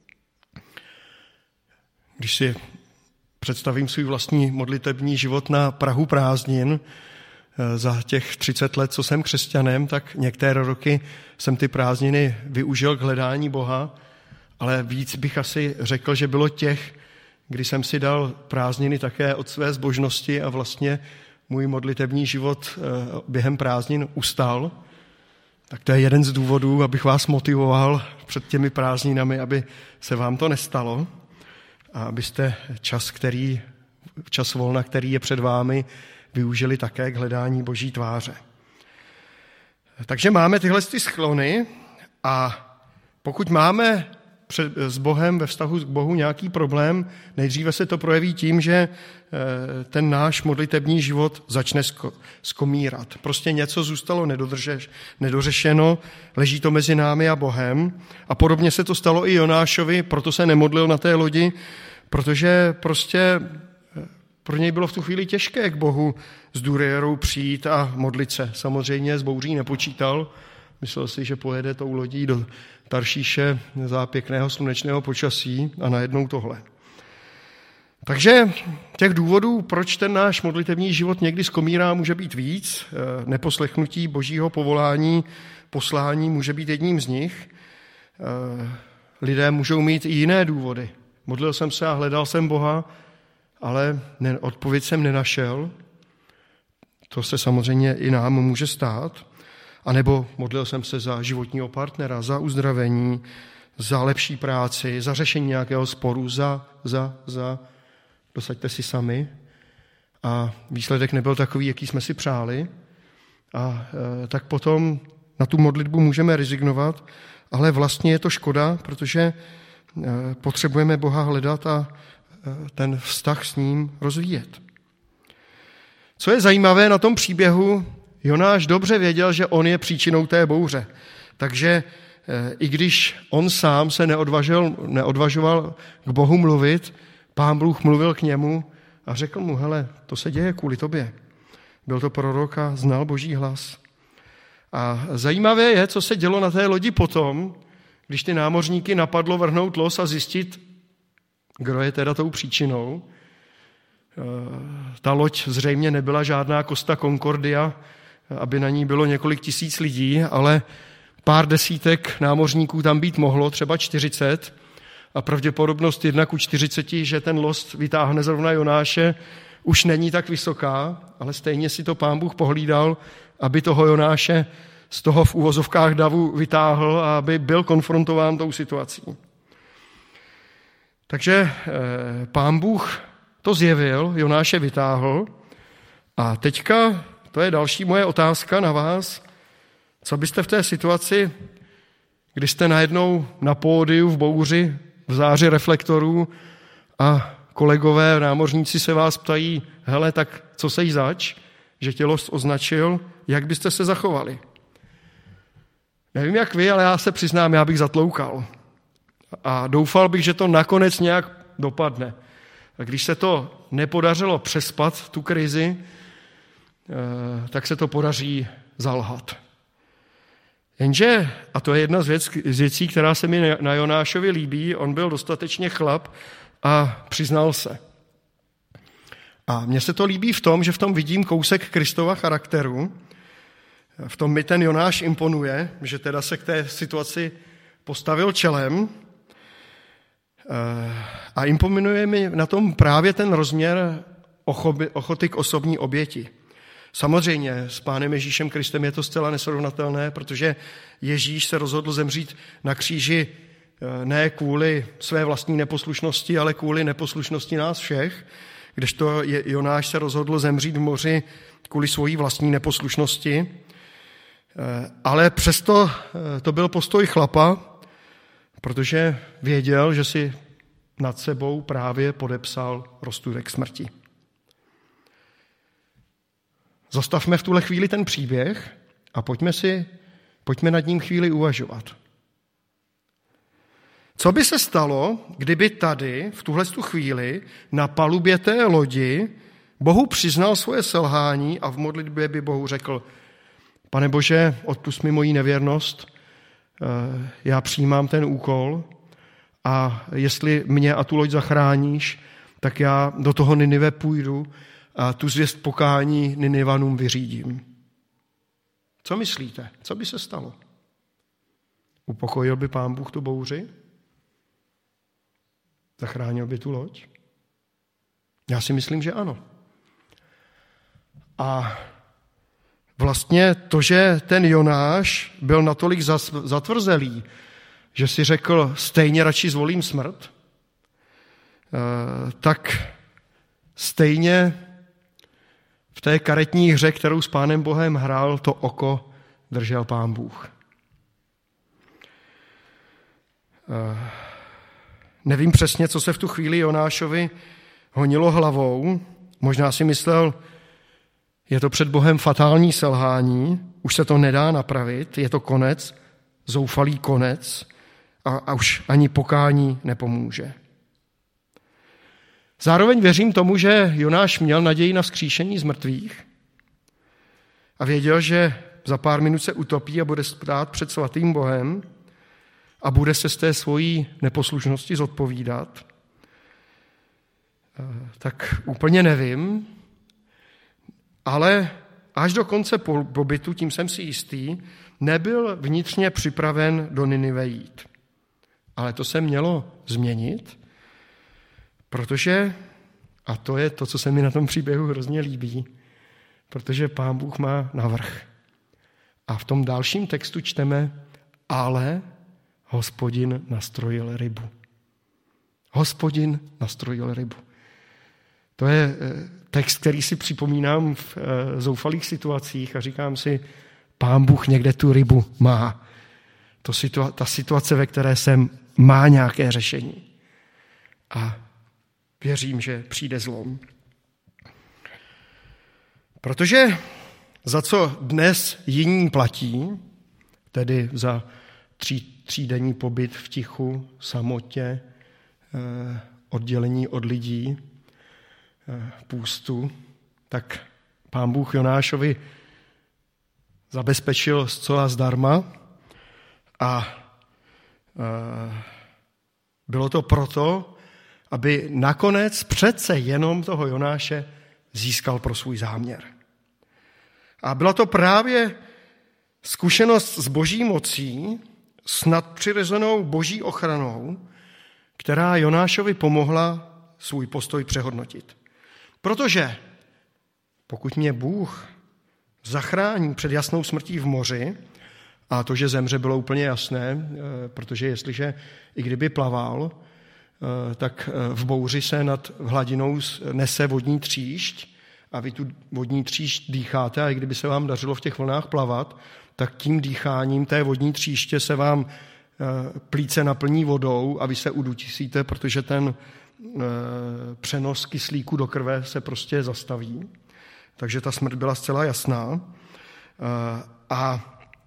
Když si představím svůj vlastní modlitební život na prahu prázdnin za těch třicet let, co jsem křesťanem, tak některé roky jsem ty prázdniny využil k hledání Boha, ale víc bych asi řekl, že bylo těch, kdy jsem si dal prázdniny také od své zbožnosti a vlastně můj modlitební život během prázdnin ustal. Tak to je jeden z důvodů, abych vás motivoval před těmi prázdninami, aby se vám to nestalo a abyste čas, který, čas volna, který je před vámi, využili také k hledání Boží tváře. Takže máme tyhle ty sklony a pokud máme před, s Bohem ve vztahu k Bohu nějaký problém, nejdříve se to projeví tím, že ten náš modlitební život začne skomírat. Prostě něco zůstalo nedořešeno, leží to mezi námi a Bohem. A podobně se to stalo i Jonášovi, proto se nemodlil na té lodi, protože prostě pro něj bylo v tu chvíli těžké k Bohu s důvěrou přijít a modlit se. Samozřejmě s bouří nepočítal, Myslel si, že pojede tou lodí do Taršíše za pěkného slunečného počasí a najednou tohle. Takže těch důvodů, proč ten náš modlitevní život někdy skomírá, může být víc. Neposlechnutí božího povolání, poslání může být jedním z nich. Lidé můžou mít i jiné důvody. Modlil jsem se a hledal jsem Boha, ale odpověď jsem nenašel. To se samozřejmě i nám může stát. A nebo modlil jsem se za životního partnera, za uzdravení, za lepší práci, za řešení nějakého sporu, za, za, za. Dosaďte si sami. A výsledek nebyl takový, jaký jsme si přáli. A e, tak potom na tu modlitbu můžeme rezignovat, ale vlastně je to škoda, protože e, potřebujeme Boha hledat a e, ten vztah s ním rozvíjet. Co je zajímavé na tom příběhu, Jonáš dobře věděl, že on je příčinou té bouře. Takže e, i když on sám se neodvažil, neodvažoval k Bohu mluvit, Pán Bůh mluvil k němu a řekl mu, hele, to se děje kvůli tobě. Byl to prorok a znal boží hlas. A zajímavé je, co se dělo na té lodi potom, když ty námořníky napadlo vrhnout los a zjistit, kdo je teda tou příčinou. Ta loď zřejmě nebyla žádná Costa Concordia, aby na ní bylo několik tisíc lidí, ale pár desítek námořníků tam být mohlo, třeba čtyřicet, a pravděpodobnost jedna ku čtyřiceti, že ten los vytáhne zrovna Jonáše, už není tak vysoká, ale stejně si to Pán Bůh pohlídal, aby toho Jonáše z toho v uvozovkách davu vytáhl a aby byl konfrontován tou situací. Takže eh, Pán Bůh to zjevil, Jonáše vytáhl a teďka, to je další moje otázka na vás, co byste v té situaci, kdy jste najednou na pódiu v bouři, v záři reflektorů a kolegové námořníci se vás ptají, hele, tak co seš zač, že tě los označil, jak byste se zachovali? Nevím, jak vy, ale já se přiznám, já bych zatloukal. A doufal bych, že to nakonec nějak dopadne. A když se to nepodařilo přespat, tu krizi, tak se to podaří zalhat. Jenže, a to je jedna z, věc, z věcí, která se mi na Jonášovi líbí, on byl dostatečně chlap a přiznal se. A mně se to líbí v tom, že v tom vidím kousek Kristova charakteru. V tom mi ten Jonáš imponuje, že teda se k té situaci postavil čelem a imponuje mi na tom právě ten rozměr ochoty k osobní oběti. Samozřejmě s Pánem Ježíšem Kristem je to zcela nesrovnatelné, protože Ježíš se rozhodl zemřít na kříži ne kvůli své vlastní neposlušnosti, ale kvůli neposlušnosti nás všech, kdežto Jonáš se rozhodl zemřít v moři kvůli svojí vlastní neposlušnosti. Ale přesto to byl postoj chlapa, protože věděl, že si nad sebou právě podepsal rozsudek smrti. Zastavme v tuhle chvíli ten příběh a pojďme, si, pojďme nad ním chvíli uvažovat. Co by se stalo, kdyby tady, v tuhle chvíli, na palubě té lodi, Bohu přiznal svoje selhání a v modlitbě by Bohu řekl, Pane Bože, odpusť mi moji nevěrnost, já přijímám ten úkol a jestli mě a tu loď zachráníš, tak já do toho Ninive půjdu a tu zvěst pokání Ninivanům vyřídím. Co myslíte? Co by se stalo? Upokojil by Pán Bůh tu bouři? Zachránil by tu loď? Já si myslím, že ano. A vlastně to, že ten Jonáš byl natolik zatvrzelý, že si řekl, stejně radši zvolím smrt, tak stejně v té karetní hře, kterou s Pánem Bohem hrál, to oko držel Pán Bůh. Nevím přesně, co se v tu chvíli Jonášovi honilo hlavou. Možná si myslel, je to před Bohem fatální selhání, už se to nedá napravit, je to konec, zoufalý konec a, a už ani pokání nepomůže. Zároveň věřím tomu, že Jonáš měl naději na vzkříšení z mrtvých a věděl, že za pár minut se utopí a bude stát před svatým Bohem a bude se z té svojí neposlušnosti zodpovídat, tak úplně nevím, ale až do konce pobytu, tím jsem si jistý, nebyl vnitřně připraven do Ninive jít. Ale to se mělo změnit, protože, a to je to, co se mi na tom příběhu hrozně líbí, protože Pán Bůh má navrch. A v tom dalším textu čteme, ale Hospodin nastrojil rybu. Hospodin nastrojil rybu. To je text, který si připomínám v zoufalých situacích a říkám si, Pán Bůh někde tu rybu má. To situa- ta situace, ve které jsem, má nějaké řešení. A věřím, že přijde zlom. Protože za co dnes jiní platí, tedy za tří, třídenní pobyt v tichu, samotě, eh, oddělení od lidí, eh, půstu, tak Pán Bůh Jonášovi zabezpečil zcela zdarma a eh, bylo to proto, aby nakonec přece jenom toho Jonáše získal pro svůj záměr. A byla to právě zkušenost s boží mocí, s nadpřirozenou boží ochranou, která Jonášovi pomohla svůj postoj přehodnotit. Protože pokud mě Bůh zachrání před jasnou smrtí v moři, a to, že zemře, bylo úplně jasné, protože jestliže i kdyby plaval, tak v bouři se nad hladinou nese vodní tříšť a vy tu vodní tříšť dýcháte a i kdyby se vám dařilo v těch vlnách plavat, tak tím dýcháním té vodní tříště se vám plíce naplní vodou a vy se udutisíte, protože ten přenos kyslíku do krve se prostě zastaví. Takže ta smrt byla zcela jasná. A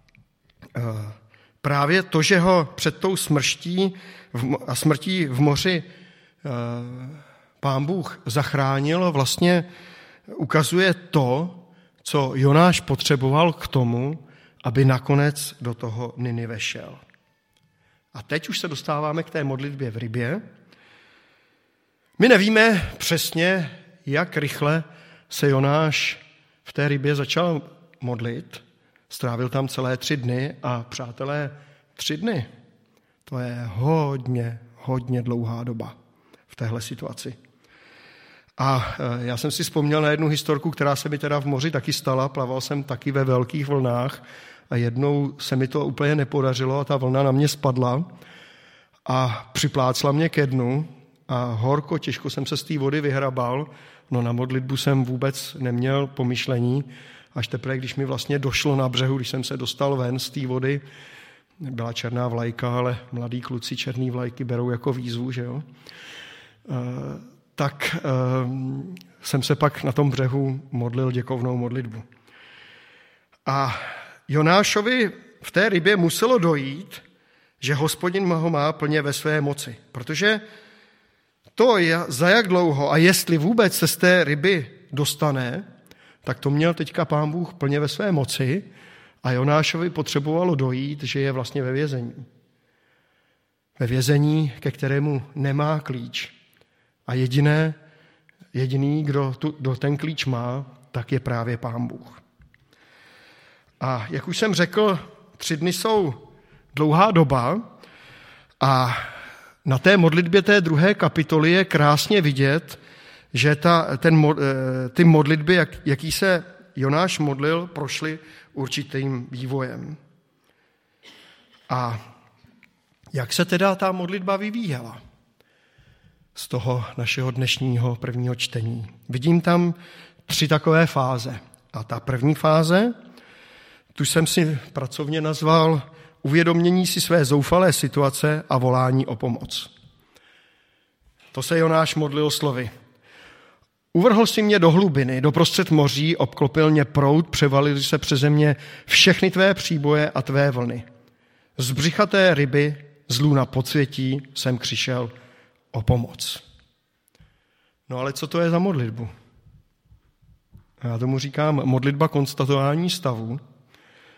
právě to, že ho před tou smrští a smrtí v moři Pán Bůh zachránil, vlastně ukazuje to, co Jonáš potřeboval k tomu, aby nakonec do toho Ninive šel. A teď už se dostáváme k té modlitbě v rybě. My nevíme přesně, jak rychle se Jonáš v té rybě začal modlit. Strávil tam celé tři dny a přátelé, tři dny. To je hodně, hodně dlouhá doba v téhle situaci. A já jsem si vzpomněl na jednu historku, která se mi teda v moři taky stala. Plaval jsem taky ve velkých vlnách a jednou se mi to úplně nepodařilo a ta vlna na mě spadla a připlácla mě ke dnu a horko, těžko jsem se z té vody vyhrabal. No na modlitbu jsem vůbec neměl pomyšlení, až teprve, když mi vlastně došlo na břehu, když jsem se dostal ven z té vody, byla černá vlajka, ale mladí kluci černý vlajky berou jako výzvu, že jo? E, tak e, jsem se pak na tom břehu modlil děkovnou modlitbu. A Jonášovi v té rybě muselo dojít, že Hospodin ho má plně ve své moci, protože to, za jak dlouho a jestli vůbec se z té ryby dostane, tak to měl teďka Pán Bůh plně ve své moci a Jonášovi potřebovalo dojít, že je vlastně ve vězení. Ve vězení, ke kterému nemá klíč. A jediné, jediný, kdo, tu, kdo ten klíč má, tak je právě Pán Bůh. A jak už jsem řekl, tři dny jsou dlouhá doba a na té modlitbě té druhé kapitoly je krásně vidět, že ta, ten, ty modlitby, jak, jaký se Jonáš modlil, prošly určitým vývojem. A jak se teda ta modlitba vyvíjela z toho našeho dnešního prvního čtení? Vidím tam tři takové fáze. A ta první fáze, tu jsem si pracovně nazval uvědomění si své zoufalé situace a volání o pomoc. To se Jonáš modlil slovy. Uvrhl si mě do hlubiny, do prostřed moří, obklopil mě proud, převalily se přeze mě všechny tvé příboje a tvé vlny. Z břicha té ryby, z lůna podsvětí, jsem křišel o pomoc. No ale co to je za modlitbu? Já tomu říkám modlitba konstatování stavu,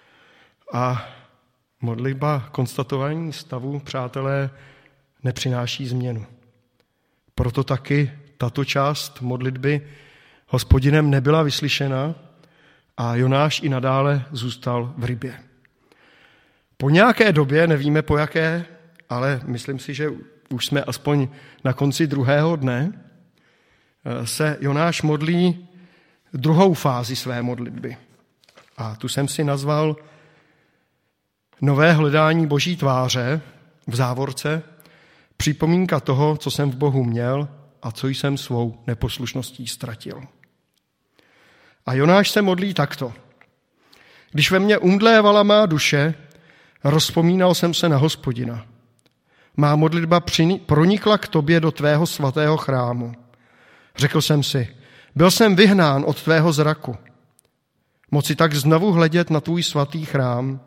A modlitba konstatování stavu, přátelé, nepřináší změnu. Proto taky tato část modlitby Hospodinem nebyla vyslyšena a Jonáš i nadále zůstal v rybě. Po nějaké době, nevíme po jaké, ale myslím si, že už jsme aspoň na konci druhého dne, se Jonáš modlí druhou fázi své modlitby. A tu jsem si nazval nové hledání Boží tváře v závorce, připomínka toho, co jsem v Bohu měl a co jsem svou neposlušností ztratil. A Jonáš se modlí takto. Když ve mně umdlévala má duše, rozpomínal jsem se na Hospodina. Má modlitba pronikla k tobě do tvého svatého chrámu. Řekl jsem si, byl jsem vyhnán od tvého zraku. Moci tak znovu hledět na tvůj svatý chrám.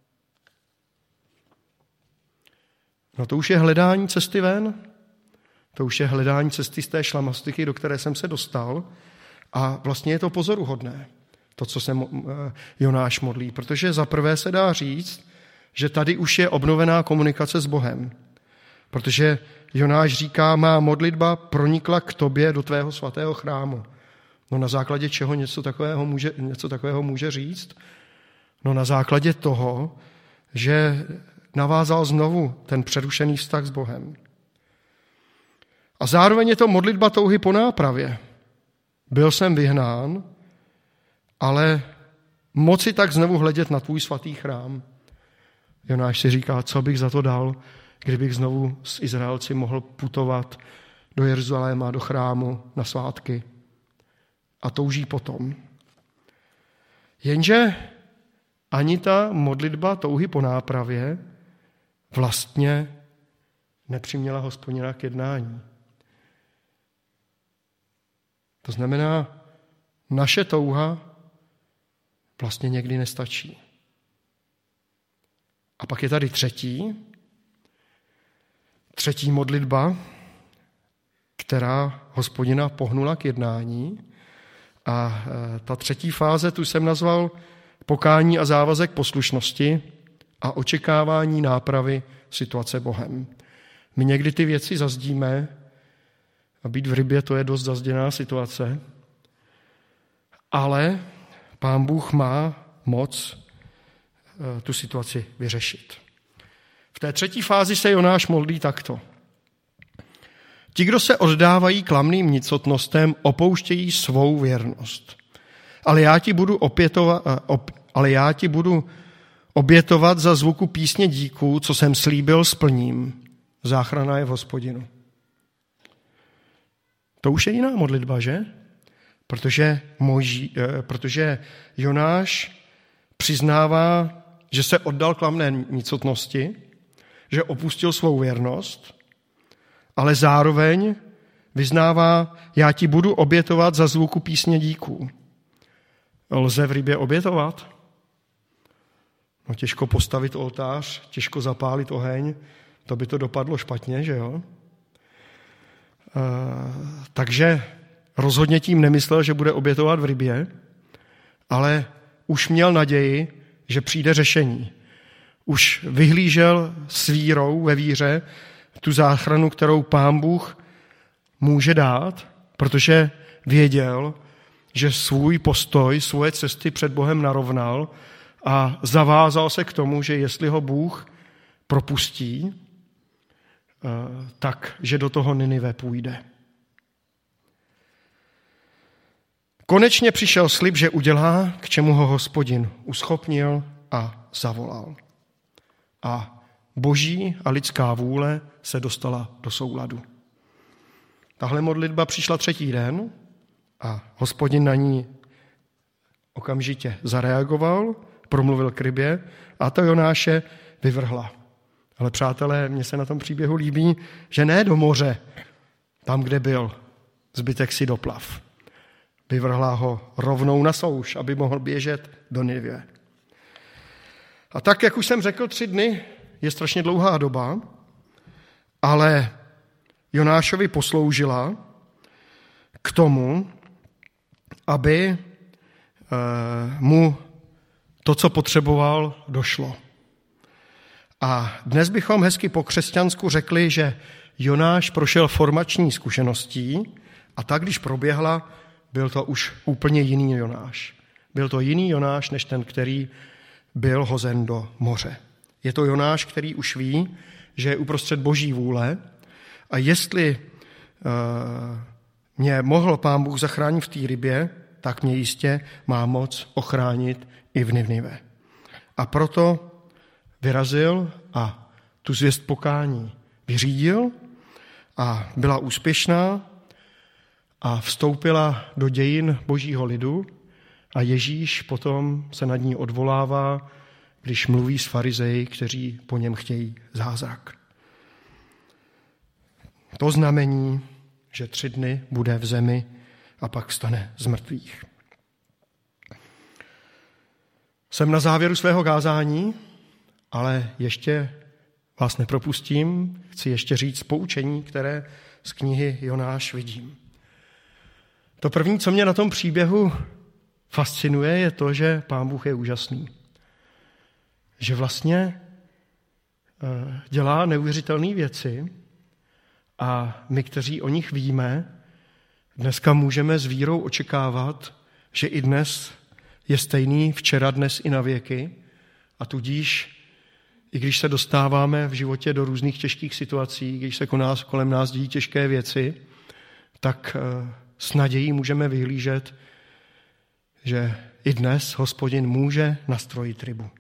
No to už je hledání cesty ven. To už je hledání cesty z té šlamastiky, do které jsem se dostal. A vlastně je to pozoruhodné, to, co se Jonáš modlí. Protože za prvé se dá říct, že tady už je obnovená komunikace s Bohem. Protože Jonáš říká, má modlitba pronikla k tobě do tvého svatého chrámu. No na základě čeho něco takového může, něco takového může říct? No na základě toho, že navázal znovu ten přerušený vztah s Bohem. A zároveň je to modlitba touhy po nápravě. Byl jsem vyhnán, ale moci tak znovu hledět na tvůj svatý chrám. Jonáš si říká, co bych za to dal, kdybych znovu s Izraelci mohl putovat do Jeruzaléma, do chrámu na svátky. A touží potom. Jenže ani ta modlitba touhy po nápravě vlastně nepřiměla Hospodina k jednání. To znamená, naše touha vlastně někdy nestačí. A pak je tady třetí, třetí modlitba, která Hospodina pohnula k jednání. A ta třetí fáze, tu jsem nazval pokání a závazek poslušnosti a očekávání nápravy situace Bohem. My někdy ty věci zazdíme, a být v rybě, to je dost zazděná situace, ale Pán Bůh má moc tu situaci vyřešit. V té třetí fázi se Jonáš modlí takto. Ti, kdo se oddávají klamným nicotnostem, opouštějí svou věrnost. Ale já ti budu, opětovat, op, ale já ti budu obětovat za zvuku písně díků, co jsem slíbil, splním. Záchrana je v Hospodinu. To už je jiná modlitba, že? Protože, Mojží, protože Jonáš přiznává, že se oddal klamné nicotnosti, že opustil svou věrnost, ale zároveň vyznává, já ti budu obětovat za zvuku písně díků. Lze v rybě obětovat? No těžko postavit oltář, těžko zapálit oheň, to by to dopadlo špatně, že jo? Uh, takže rozhodně tím nemyslel, že bude obětovat v rybě, ale už měl naději, že přijde řešení. Už vyhlížel s vírou ve víře tu záchranu, kterou Pán Bůh může dát, protože věděl, že svůj postoj, svoje cesty před Bohem narovnal a zavázal se k tomu, že jestli ho Bůh propustí, tak, že do toho Ninive půjde. Konečně přišel slib, že udělá, k čemu ho Hospodin uschopnil a zavolal. A boží a lidská vůle se dostala do souladu. Tahle modlitba přišla třetí den a Hospodin na ní okamžitě zareagoval, promluvil k rybě a to Jonáše vyvrhla. Ale přátelé, mně se na tom příběhu líbí, že ne do moře, tam, kde byl, zbytek si doplav. Vyvrhla ho rovnou na souš, aby mohl běžet do Ninive. A tak, jak už jsem řekl, tři dny je strašně dlouhá doba, ale Jonášovi posloužila k tomu, aby mu to, co potřeboval, došlo. A dnes bychom hezky po křesťansku řekli, že Jonáš prošel formační zkušeností a tak, když proběhla, byl to už úplně jiný Jonáš. Byl to jiný Jonáš, než ten, který byl hozen do moře. Je to Jonáš, který už ví, že je uprostřed boží vůle a jestli uh, mě mohl Pán Bůh zachránit v té rybě, tak mě jistě má moc ochránit i v Ninive. A proto vyrazil a tu zvěst pokání vyřídil a byla úspěšná a vstoupila do dějin božího lidu a Ježíš potom se nad ní odvolává, když mluví s farizeji, kteří po něm chtějí zázrak. To znamení, že tři dny bude v zemi a pak vstane z mrtvých. Jsem na závěru svého kázání, ale ještě vás nepropustím. Chci ještě říct poučení, které z knihy Jonáš vidím. To první, co mě na tom příběhu fascinuje, je to, že Pán Bůh je úžasný. Že vlastně dělá neuvěřitelné věci a my, kteří o nich víme, dneska můžeme s vírou očekávat, že i dnes je stejný včera, dnes i na věky a tudíž, i když se dostáváme v životě do různých těžkých situací, když se kolem nás dějí těžké věci, tak s nadějí můžeme vyhlížet, že i dnes Hospodin může nastrojit rybu.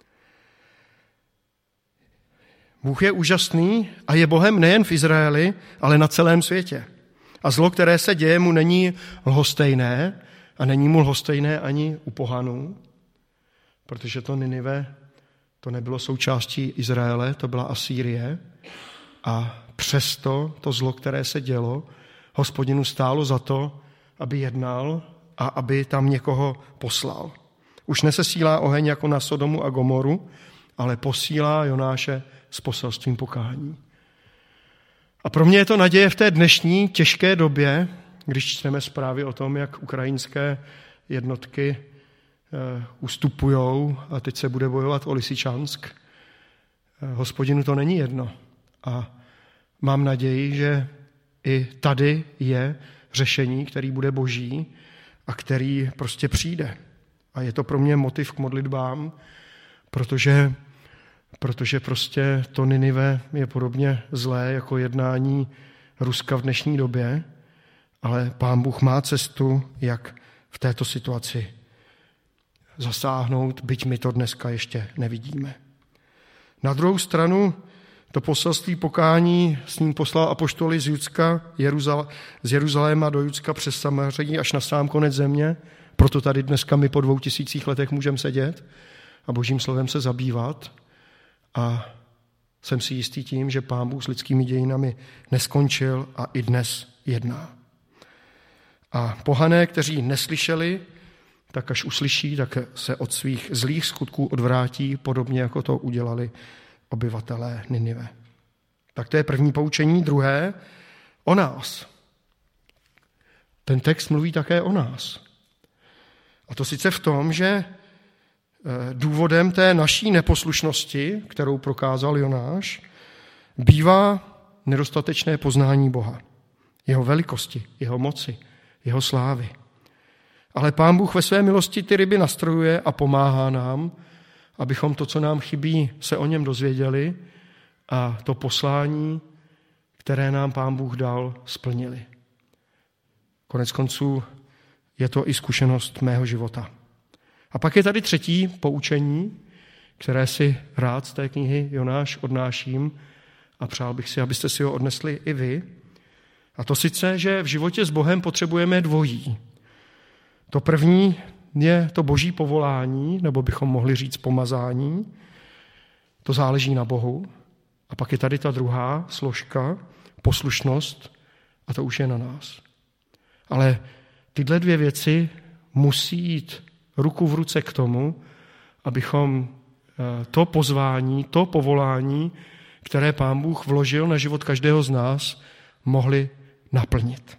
Bůh je úžasný a je Bohem nejen v Izraeli, ale na celém světě. A zlo, které se děje, mu není lhostejné a není mu lhostejné ani u pohanů, protože to Ninive, to nebylo součástí Izraele, to byla Asýrie a přesto to zlo, které se dělo, Hospodinu stálo za to, aby jednal a aby tam někoho poslal. Už nesesílá oheň jako na Sodomu a Gomoru, ale posílá Jonáše s poselstvím pokání. A pro mě je to naděje v té dnešní těžké době, když čteme zprávy o tom, jak ukrajinské jednotky uh, ustupujou a teď se bude bojovat o Lysyčansk. Uh, Hospodinu to není jedno. A mám naději, že i tady je řešení, který bude boží a který prostě přijde. A je to pro mě motiv k modlitbám, protože Protože prostě to Ninive je podobně zlé jako jednání Ruska v dnešní době, ale Pán Bůh má cestu, jak v této situaci zasáhnout, byť my to dneska ještě nevidíme. Na druhou stranu to poselství pokání s ním poslal apoštoly z Judska, Jeruzal, z Jeruzaléma do Judska přes Samaří až na sám konec země, proto tady dneska my po dvou tisících letech můžeme sedět a božím slovem se zabývat. A jsem si jistý tím, že Pán Bůh s lidskými dějinami neskončil a i dnes jedná. A pohané, kteří neslyšeli, tak až uslyší, tak se od svých zlých skutků odvrátí, podobně jako to udělali obyvatelé Ninive. Tak to je první poučení. Druhé, o nás. Ten text mluví také o nás. A to sice v tom, že důvodem té naší neposlušnosti, kterou prokázal Jonáš, bývá nedostatečné poznání Boha, jeho velikosti, jeho moci, jeho slávy. Ale Pán Bůh ve své milosti ty ryby nastrojuje a pomáhá nám, abychom to, co nám chybí, se o něm dozvěděli a to poslání, které nám Pán Bůh dal, splnili. Konec konců je to i zkušenost mého života. A pak je tady třetí poučení, které si rád z té knihy Jonáš odnáším a přál bych si, abyste si ho odnesli i vy. A to sice, že v životě s Bohem potřebujeme dvojí. To první je to boží povolání, nebo bychom mohli říct pomazání. To záleží na Bohu. A pak je tady ta druhá složka, poslušnost, a to už je na nás. Ale tyhle dvě věci musí jít ruku v ruce k tomu, abychom to pozvání, to povolání, které Pán Bůh vložil na život každého z nás, mohli naplnit.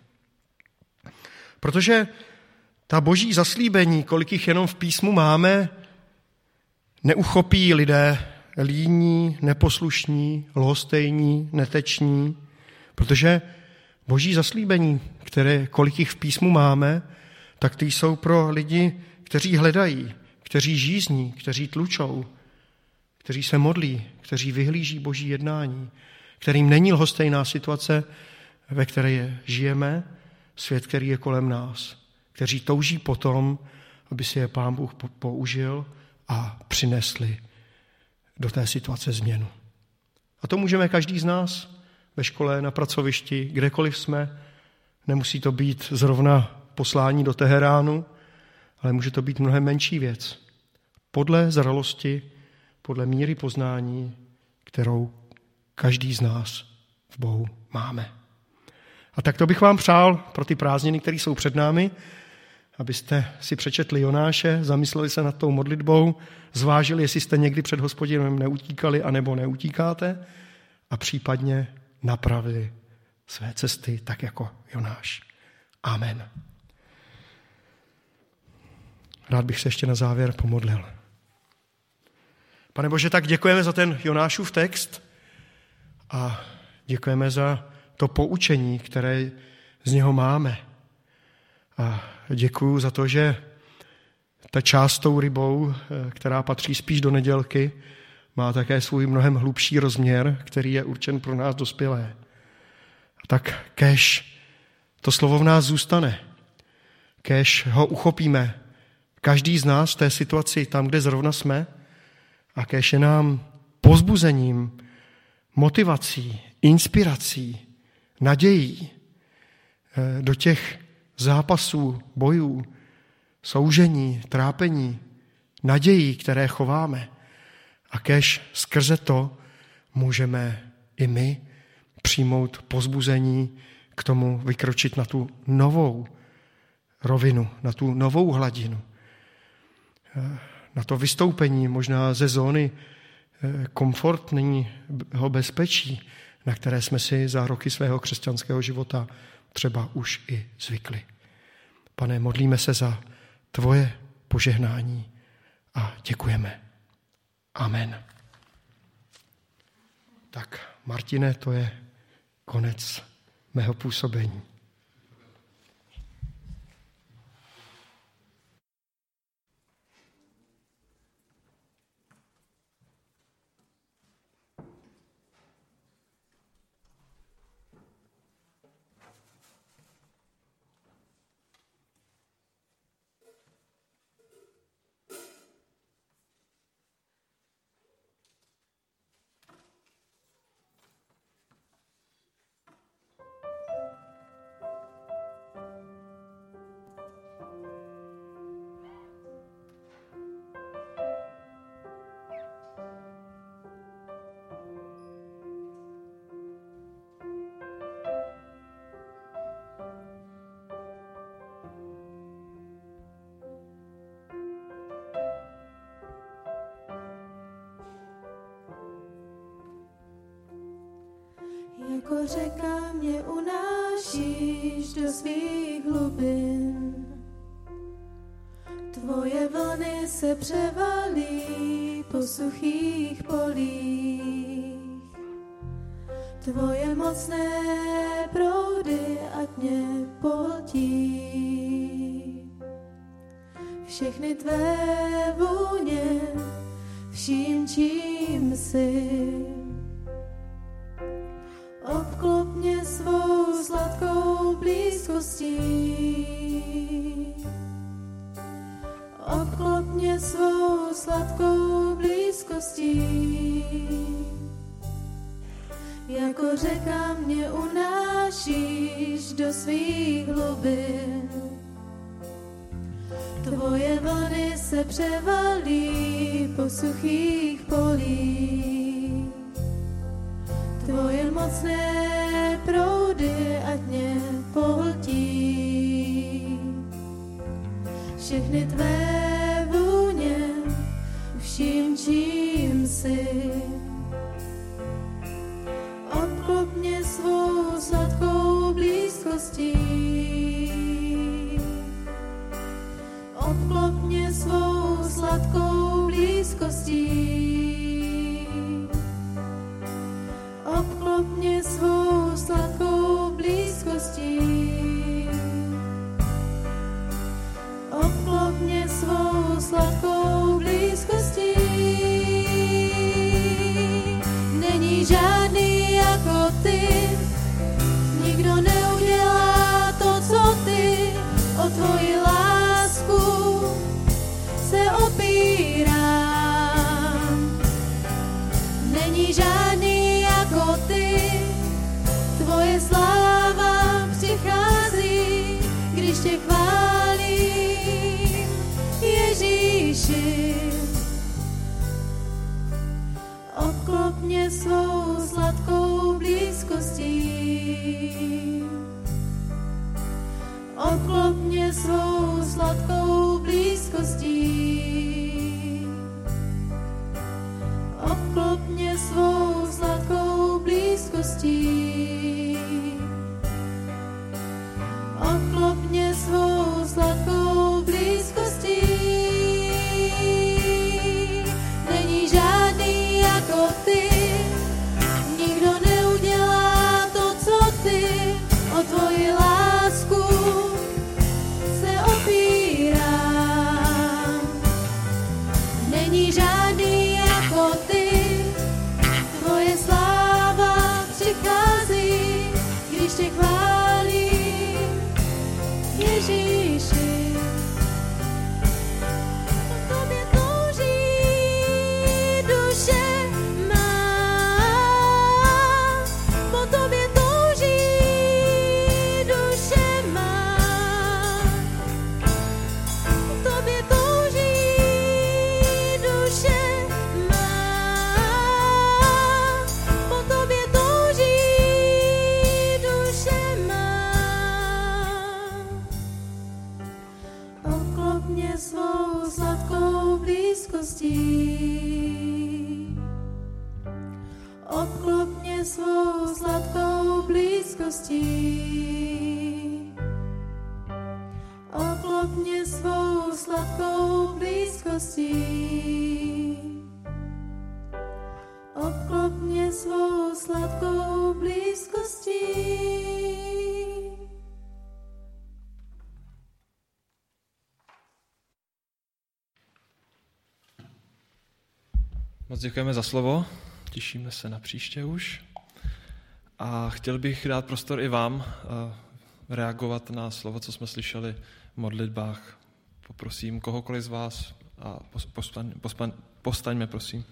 Protože ta boží zaslíbení, kolik jich jenom v písmu máme, neuchopí lidé líní, neposlušní, lhostejní, neteční, protože boží zaslíbení, které kolik jich v písmu máme, tak ty jsou pro lidi, kteří hledají, kteří žízní, kteří tlučou, kteří se modlí, kteří vyhlíží boží jednání, kterým není lhostejná situace, ve které žijeme, svět, který je kolem nás, kteří touží potom, aby si je Pán Bůh použil a přinesli do té situace změnu. A to můžeme každý z nás ve škole, na pracovišti, kdekoliv jsme. Nemusí to být zrovna poslání do Teheránu, ale může to být mnohem menší věc. Podle zralosti, podle míry poznání, kterou každý z nás v Bohu máme. A tak to bych vám přál pro ty prázdniny, které jsou před námi, abyste si přečetli Jonáše, zamysleli se nad tou modlitbou, zvážili, jestli jste někdy před Hospodinem neutíkali, anebo neutíkáte, a případně napravili své cesty, tak jako Jonáš. Amen. Rád bych se ještě na závěr pomodlil. Pane Bože, tak děkujeme za ten Jonášův text a děkujeme za to poučení, které z něho máme. A děkuju za to, že ta část tou rybou, která patří spíš do nedělky, má také svůj mnohem hlubší rozměr, který je určen pro nás dospělé. A tak kéž to slovo v nás zůstane, kéž ho uchopíme, každý z nás v té situaci, tam, kde zrovna jsme, a kéž je nám povzbuzením, motivací, inspirací, nadějí do těch zápasů, bojů, soužení, trápení, nadějí, které chováme. A kéž skrze to můžeme i my přijmout povzbuzení k tomu vykročit na tu novou rovinu, na tu novou hladinu, na to vystoupení možná ze zóny komfortního bezpečí, na které jsme si za roky svého křesťanského života třeba už i zvykli. Pane, modlíme se za tvoje požehnání a děkujeme. Amen. Tak, Martine, to je konec mého působení. Jako řeka mě unášíš do svých hlubin. Tvoje vlny se převalí po suchých polích. Tvoje mocné proudy ať mě pohltí. Všechny tvé vůně, vším čím jsi. Obklop mě svou sladkou blízkostí. Obklop mě svou sladkou blízkostí. Jako řeka mě unášíš do svých hlubin. Tvoje vlny se převalí po suchých polích. Tvoje mocné proudy ať mě pohltí. Všechny tvé vůně, vším čím jsi. Obklop mě svou sladkou blízkostí. Obklop mě svou sladkou blízkostí. blízkostí. Obklop mě svou sladkou blízkostí. Obklop mě svou sladkou blízkostí. Není žádný jako ty, nikdo neudělá to, co ty, o tvoji lásku se opírám. Není žádný jako ty, tvoje sláva přichází, když tě chválím, Ježíši. Obklop mě svou sladkou blízkostí. Obklop mě svou sladkou blízkostí. Obklop mě svou sladkou blízkostí. Obklop mě svou sladkou blízkostí. Není žádný jako ty, nikdo neudělá to, co ty, o tvoji lásku se opírám. Není žádný jako ty, tvoje sláva přichází, když tě chválím, Ježíši. Po tobě touží duše má, po tobě touží duše má, po tobě touží duše má, po tobě touží duše má. Obklop mě svou sladkou blízkostí. Obklop mě svou sladkou blízkostí. Obklop mě svou sladkou blízkostí. Obklop mě svou sladkou blízkostí. Moc děkujeme za slovo, těšíme se na příště už. A chtěl bych dát prostor i vám reagovat na slovo, co jsme slyšeli v modlitbách. Poprosím kohokoliv z vás a postaň, postaň, postaňme, prosím.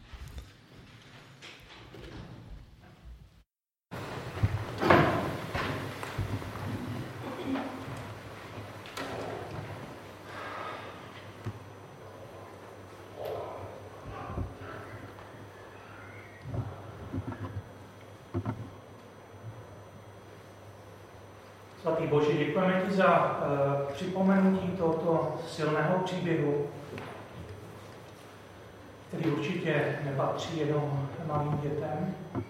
Svatý Bože, děkujeme ti za uh, připomenutí tohoto silného příběhu, který určitě nepatří jenom malým dětem. Uh,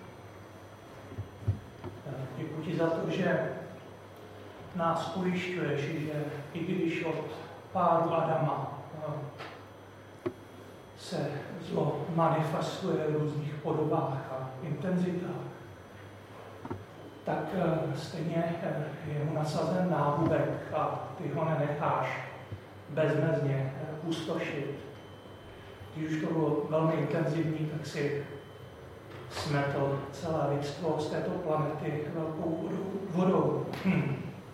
děkuji ti za to, že nás ujišťuješ, že i když od pádu Adama uh, se zlo manifestuje v různých podobách a intenzitách, tak stejně je mu nasazen náhubek a ty ho nenecháš bezmezně pustošit. Když už to bylo velmi intenzivní, tak si smetl celé lidstvo z této planety velkou vodou. Hm.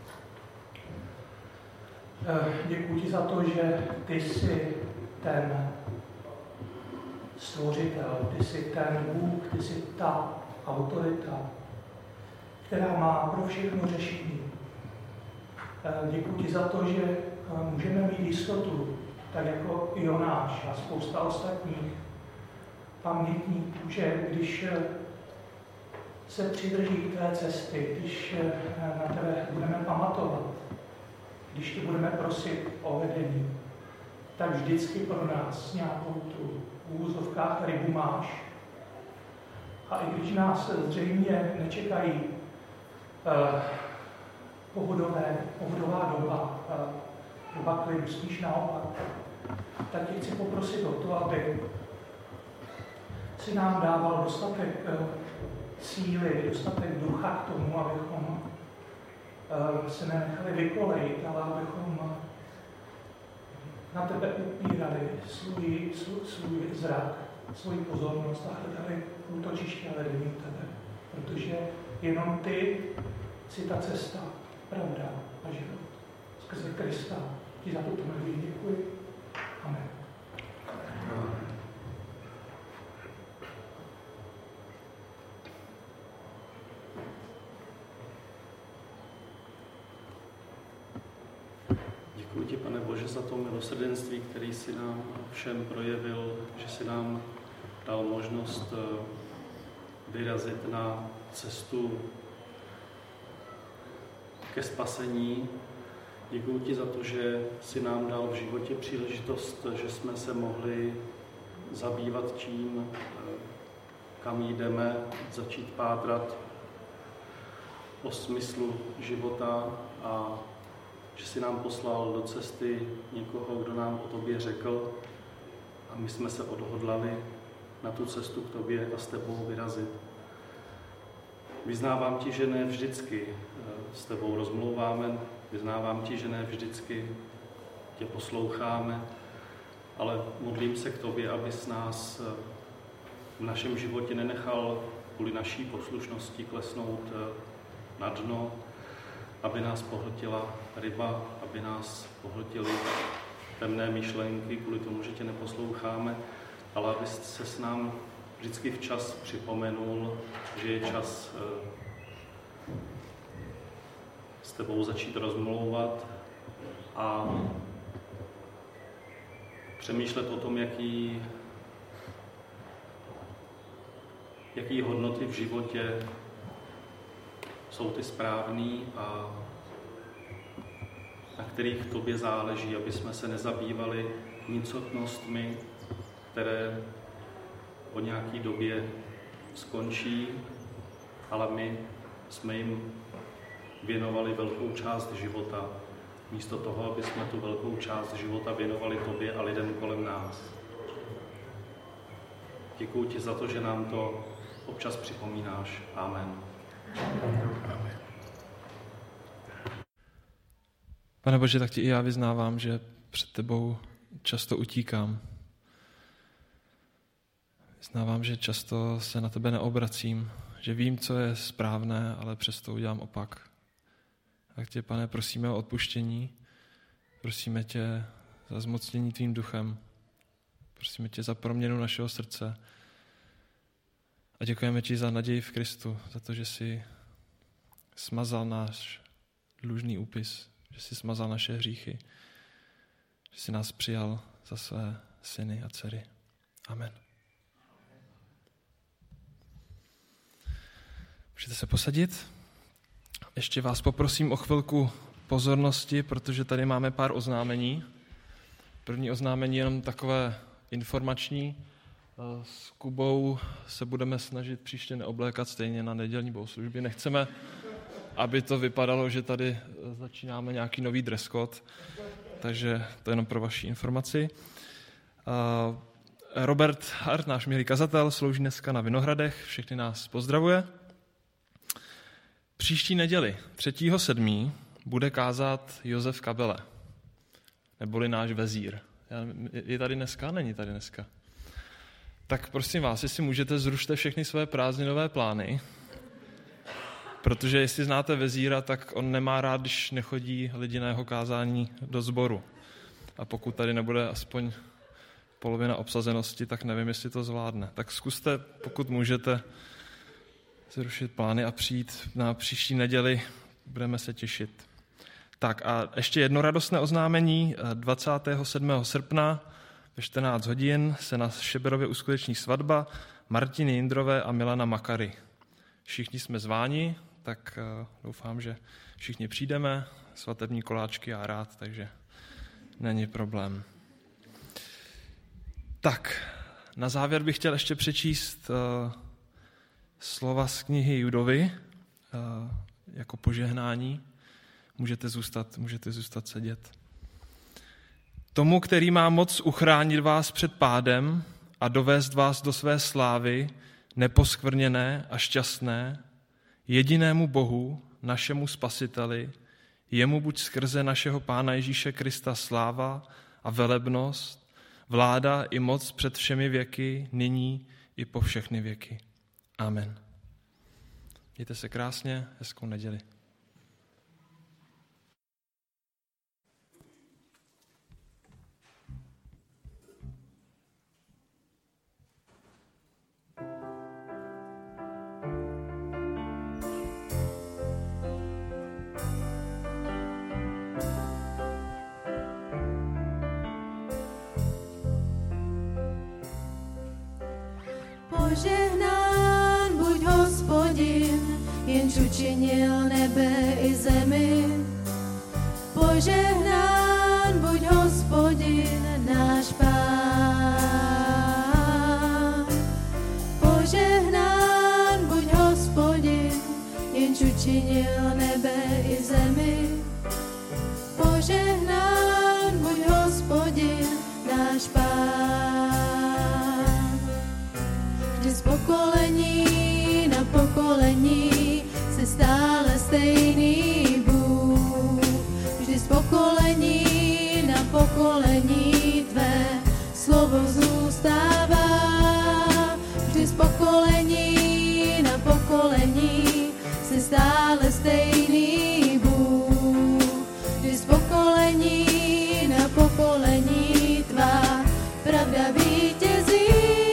Děkuji ti za to, že ty jsi ten stvořitel, ty jsi ten Bůh, ty jsi ta autorita, která má pro všechno řešení. Děkuji ti za to, že můžeme mít jistotu, tak jako Jonáš a spousta ostatních pamětníků, že když se přidrží tvé cesty, když na tebe budeme pamatovat, když ti budeme prosit o vedení, tak vždycky pro nás nějakou tu v úvozovkách rybu máš. A i když nás zřejmě nečekají uh, pohodové, pohodová doba, uh, doba klidu, spíš naopak, tak tě chci poprosit o to, aby si nám dával dostatek síly, dostatek ducha k tomu, abychom se nenechali vykolejit, ale abychom na tebe upírali svůj, svůj, svůj zrak, svoji pozornost a hledali útočiště a vedení tebe. Protože jenom ty jsi ta cesta, pravda a život. Skrze Krista ti za to milí děkuji. Amen. Děkuji ti, Pane Bože, za to milosrdenství, který si nám všem projevil, že si nám dal možnost vyrazit na cestu ke spasení. Děkuji ti za to, že si nám dal v životě příležitost, že jsme se mohli zabývat tím, kam jdeme, začít pátrat o smyslu života a že si nám poslal do cesty někoho, kdo nám o tobě řekl a my jsme se odhodlali na tu cestu k tobě a s tebou vyrazit. Vyznávám ti, že ne vždycky s tebou rozmlouváme, vyznávám ti, že ne vždycky tě posloucháme, ale modlím se k tobě, abys nás v našem životě nenechal kvůli naší poslušnosti klesnout na dno, aby nás pohltila ryba, aby nás pohltily temné myšlenky kvůli tomu, že tě neposloucháme, ale aby se s nám vždycky včas připomenul, že je čas s tebou začít rozmlouvat a přemýšlet o tom, jaký, jaký hodnoty v životě jsou ty správný a na kterých tobě záleží, aby jsme se nezabývali nicotnostmi, které po nějaké době skončí, ale my jsme jim věnovali velkou část života, místo toho, aby jsme tu velkou část života věnovali tobě a lidem kolem nás. Děkuji ti za to, že nám to občas připomínáš. Amen. Pane Bože, tak ti i já vyznávám, že před tebou často utíkám. Vyznávám, že často se na tebe neobracím, že vím, co je správné, ale přesto udělám opak. Tak tě, Pane, prosíme o odpuštění, prosíme tě za zmocnění tvým duchem, prosíme tě za proměnu našeho srdce a děkujeme ti za naději v Kristu, za to, že jsi smazal náš dlužný úpis, že jsi smazal naše hříchy, že jsi nás přijal za své syny a dcery. Amen. Můžete se posadit? Ještě vás poprosím o chvilku pozornosti, protože tady máme pár oznámení. První oznámení je jenom takové informační. S Kubou se budeme snažit příště neoblékat stejně na nedělní bohoslužby. Nechceme, aby to vypadalo, že tady začínáme nějaký nový dress code, takže to je jenom pro vaši informaci. Robert Hart, náš milý kazatel, slouží dneska na Vinohradech, všechny nás pozdravuje. Příští neděli, třetího sedmého bude kázat Josef Kabele, neboli náš vezír. Je tady dneska? Není tady dneska. Tak prosím vás, jestli můžete, zrušte všechny své prázdninové plány, protože jestli znáte vezíra, tak on nemá rád, když nechodí lidi na jeho kázání do sboru. A pokud tady nebude aspoň polovina obsazenosti, tak nevím, jestli to zvládne. Tak zkuste, pokud můžete, zrušit plány a přijít na příští neděli, budeme se těšit. Tak a ještě jedno radostné oznámení. dvacátého sedmého srpna ve čtrnáct hodin se na Šeberově uskuteční svatba Martiny Jindrové a Milana Makary. Všichni jsme zváni, tak doufám, že všichni přijdeme. Svatební koláčky já rád, takže není problém. Tak, na závěr bych chtěl ještě přečíst uh, slova z knihy Judovy uh, jako požehnání. Můžete zůstat, můžete zůstat sedět. Tomu, který má moc uchránit vás před pádem a dovést vás do své slávy, neposkvrněné a šťastné, jedinému Bohu, našemu Spasiteli, jemu buď skrze našeho Pána Ježíše Krista sláva a velebnost, vláda i moc před všemi věky, nyní i po všechny věky. Amen. Mějte se krásně, hezkou neděli. Požehnán buď Hospodin, jenž učinil nebe i zemi. Požehnán buď Hospodin, náš Pán. Požehnán buď Hospodin, jenž učinil nebe i zemi. Požehnán buď Hospodin, náš Pán. Z pokolení na pokolení se stále stejný Bůh. Vždy z pokolení na pokolení tvé slovo zůstává. Vždy z pokolení na pokolení se stále stejný Bůh. Vždy z pokolení na pokolení tvá pravda vítězí.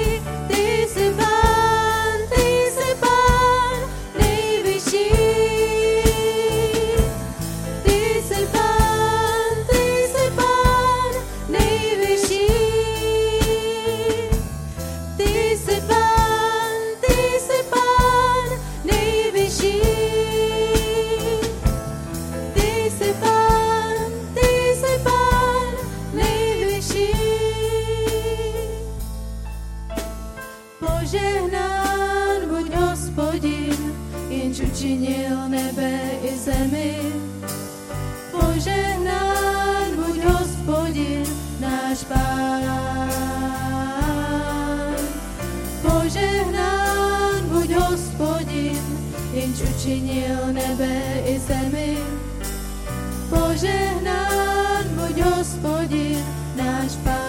Požehnán buď Hospodin, jenž učinil nebe i zemi. Požehnán buď Hospodin, náš Pán. Požehnán buď Hospodin, jenž učinil nebe i zemi. Požehnán buď Hospodin, náš Pán.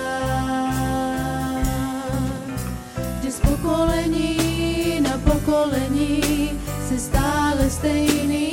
Z pokolení na pokolení se stále stejný